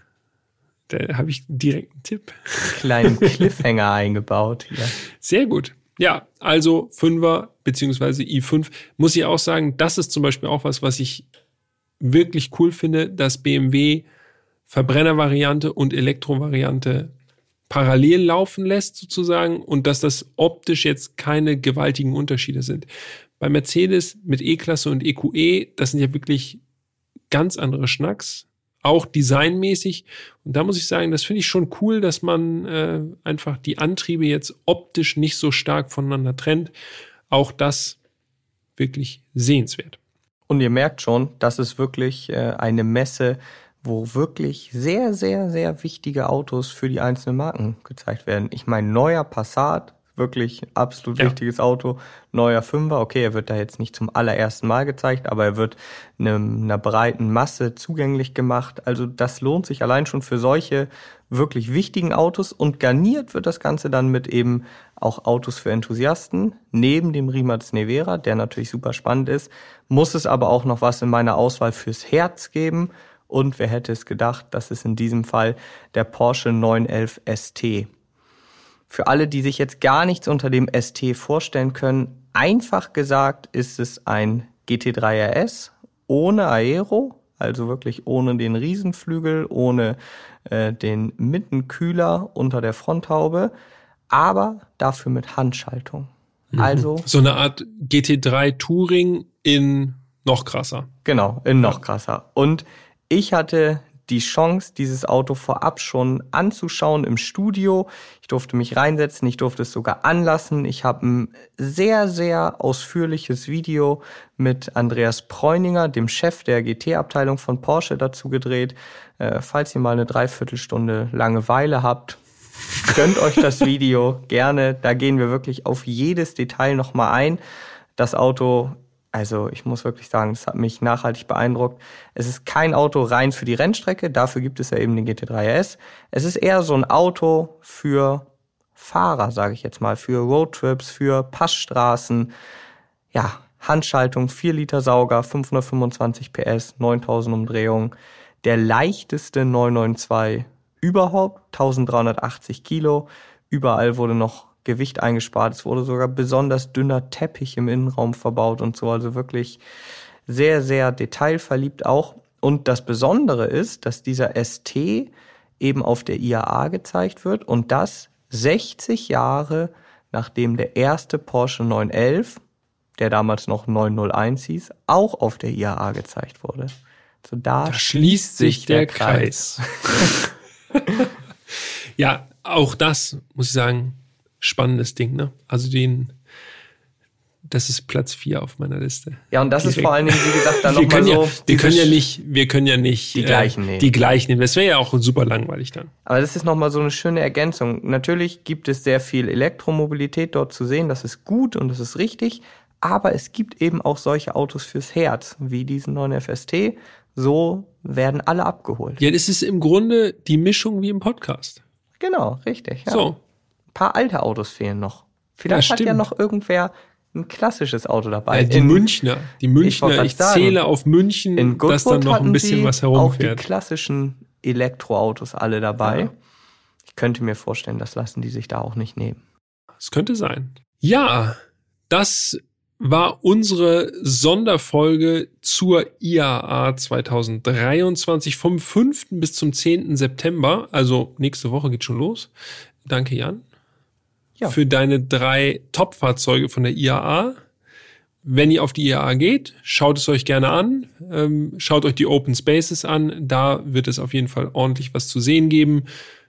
da habe ich direkt einen Tipp. Kleinen Cliffhanger eingebaut hier. Sehr gut. Ja, also Fünfer beziehungsweise i fünf. Muss ich auch sagen, das ist zum Beispiel auch was, was ich wirklich cool finde, dass B M W Verbrennervariante und Elektrovariante parallel laufen lässt sozusagen und dass das optisch jetzt keine gewaltigen Unterschiede sind. Bei Mercedes mit E-Klasse und E Q E, das sind ja wirklich ganz andere Schnacks, auch designmäßig. Und da muss ich sagen, das finde ich schon cool, dass man äh, einfach die Antriebe jetzt optisch nicht so stark voneinander trennt. Auch das wirklich sehenswert. Und ihr merkt schon, das ist wirklich äh, eine Messe, wo wirklich sehr, sehr, sehr wichtige Autos für die einzelnen Marken gezeigt werden. Ich meine, neuer Passat wirklich absolut ja. wichtiges Auto. Neuer Fünfer, okay, er wird da jetzt nicht zum allerersten Mal gezeigt, aber er wird eine, einer breiten Masse zugänglich gemacht. Also das lohnt sich allein schon für solche wirklich wichtigen Autos. Und garniert wird das Ganze dann mit eben auch Autos für Enthusiasten. Neben dem Rimac Nevera, der natürlich super spannend ist, muss es aber auch noch was in meiner Auswahl fürs Herz geben. Und wer hätte es gedacht, das ist in diesem Fall der Porsche neun elf S T. Für alle, die sich jetzt gar nichts unter dem S T vorstellen können, einfach gesagt ist es ein G T drei R S ohne Aero, also wirklich ohne den Riesenflügel, ohne äh, den Mittenkühler unter der Fronthaube, aber dafür mit Handschaltung. Mhm. Also so eine Art G T drei Touring in noch krasser. Genau, in noch krasser. Und ich hatte die Chance, dieses Auto vorab schon anzuschauen im Studio. Ich durfte mich reinsetzen, ich durfte es sogar anlassen. Ich habe ein sehr, sehr ausführliches Video mit Andreas Preuninger, dem Chef der G T-Abteilung von Porsche, dazu gedreht. Äh, falls ihr mal eine Dreiviertelstunde Langeweile habt, gönnt euch das Video gerne. Da gehen wir wirklich auf jedes Detail nochmal ein. Das Auto, also ich muss wirklich sagen, das hat mich nachhaltig beeindruckt. Es ist kein Auto rein für die Rennstrecke, dafür gibt es ja eben den G T drei R S. Es ist eher so ein Auto für Fahrer, sage ich jetzt mal, für Roadtrips, für Passstraßen. Ja, Handschaltung, vier Liter Sauger, fünfhundertfünfundzwanzig P S, neuntausend Umdrehungen. Der leichteste neun neun zwei überhaupt, eintausenddreihundertachtzig Kilo. Überall wurde noch Gewicht eingespart. Es wurde sogar besonders dünner Teppich im Innenraum verbaut und so. Also wirklich sehr, sehr detailverliebt auch. Und das Besondere ist, dass dieser S T eben auf der I A A gezeigt wird und das sechzig Jahre nachdem der erste Porsche neun elf, der damals noch neun null eins hieß, auch auf der I A A gezeigt wurde. So da, da schließt sich der, der Kreis. Kreis. Ja, auch das, muss ich sagen, spannendes Ding, ne? Also den, das ist Platz vier auf meiner Liste. Ja, und das Direkt. Ist vor allen Dingen, wie gesagt, dann nochmal so. Ja, wir können ja nicht, wir können ja nicht die gleichen nehmen. Die gleichen nehmen. Das wäre ja auch super langweilig dann. Aber das ist nochmal so eine schöne Ergänzung. Natürlich gibt es sehr viel Elektromobilität dort zu sehen. Das ist gut und das ist richtig. Aber es gibt eben auch solche Autos fürs Herz, wie diesen neun elf S T. So werden alle abgeholt. Ja, das ist im Grunde die Mischung wie im Podcast. Genau, richtig. Ja. So. Ein paar alte Autos fehlen noch. Vielleicht ja, hat ja noch irgendwer ein klassisches Auto dabei. Ja, die in, Münchner. Die Münchner, ich, ich zähle auf München, in dass dann noch ein bisschen was herumfährt. Auch die klassischen Elektroautos alle dabei. Ja. Ich könnte mir vorstellen, das lassen die sich da auch nicht nehmen. Das könnte sein. Ja, das war unsere Sonderfolge zur I A A zwanzig dreiundzwanzig vom fünften bis zum zehnten September. Also nächste Woche geht schon los. Danke, Jan. Ja. Für deine drei Top-Fahrzeuge von der I A A. Wenn ihr auf die I A A geht, schaut es euch gerne an. Ähm, schaut euch die Open Spaces an. Da wird es auf jeden Fall ordentlich was zu sehen geben.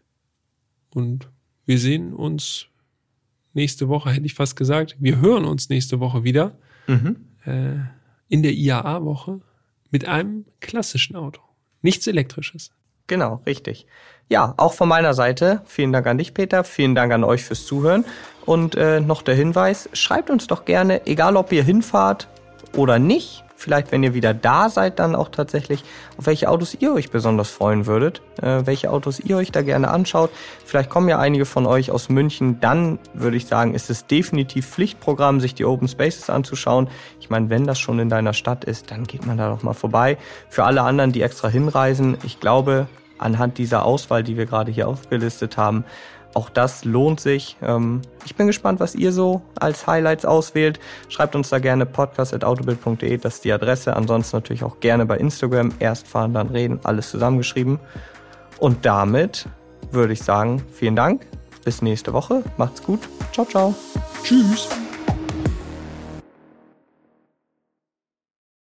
Und wir sehen uns nächste Woche, hätte ich fast gesagt. Wir hören uns nächste Woche wieder. Mhm. Äh, in der I A A-Woche mit einem klassischen Auto. Nichts Elektrisches. Genau, richtig. Ja, auch von meiner Seite, vielen Dank an dich, Peter, vielen Dank an euch fürs Zuhören und äh, noch der Hinweis, schreibt uns doch gerne, egal ob ihr hinfahrt oder nicht, vielleicht wenn ihr wieder da seid, dann auch tatsächlich, auf welche Autos ihr euch besonders freuen würdet, äh, welche Autos ihr euch da gerne anschaut. Vielleicht kommen ja einige von euch aus München, dann würde ich sagen, ist es definitiv Pflichtprogramm, sich die Open Spaces anzuschauen. Ich meine, wenn das schon in deiner Stadt ist, dann geht man da doch mal vorbei. Für alle anderen, die extra hinreisen, ich glaube, anhand dieser Auswahl, die wir gerade hier aufgelistet haben, auch das lohnt sich. Ich bin gespannt, was ihr so als Highlights auswählt. Schreibt uns da gerne podcast at autobild punkt de, das ist die Adresse. Ansonsten natürlich auch gerne bei Instagram. Erst fahren, dann reden, alles zusammengeschrieben. Und damit würde ich sagen, vielen Dank. Bis nächste Woche. Macht's gut. Ciao, ciao. Tschüss.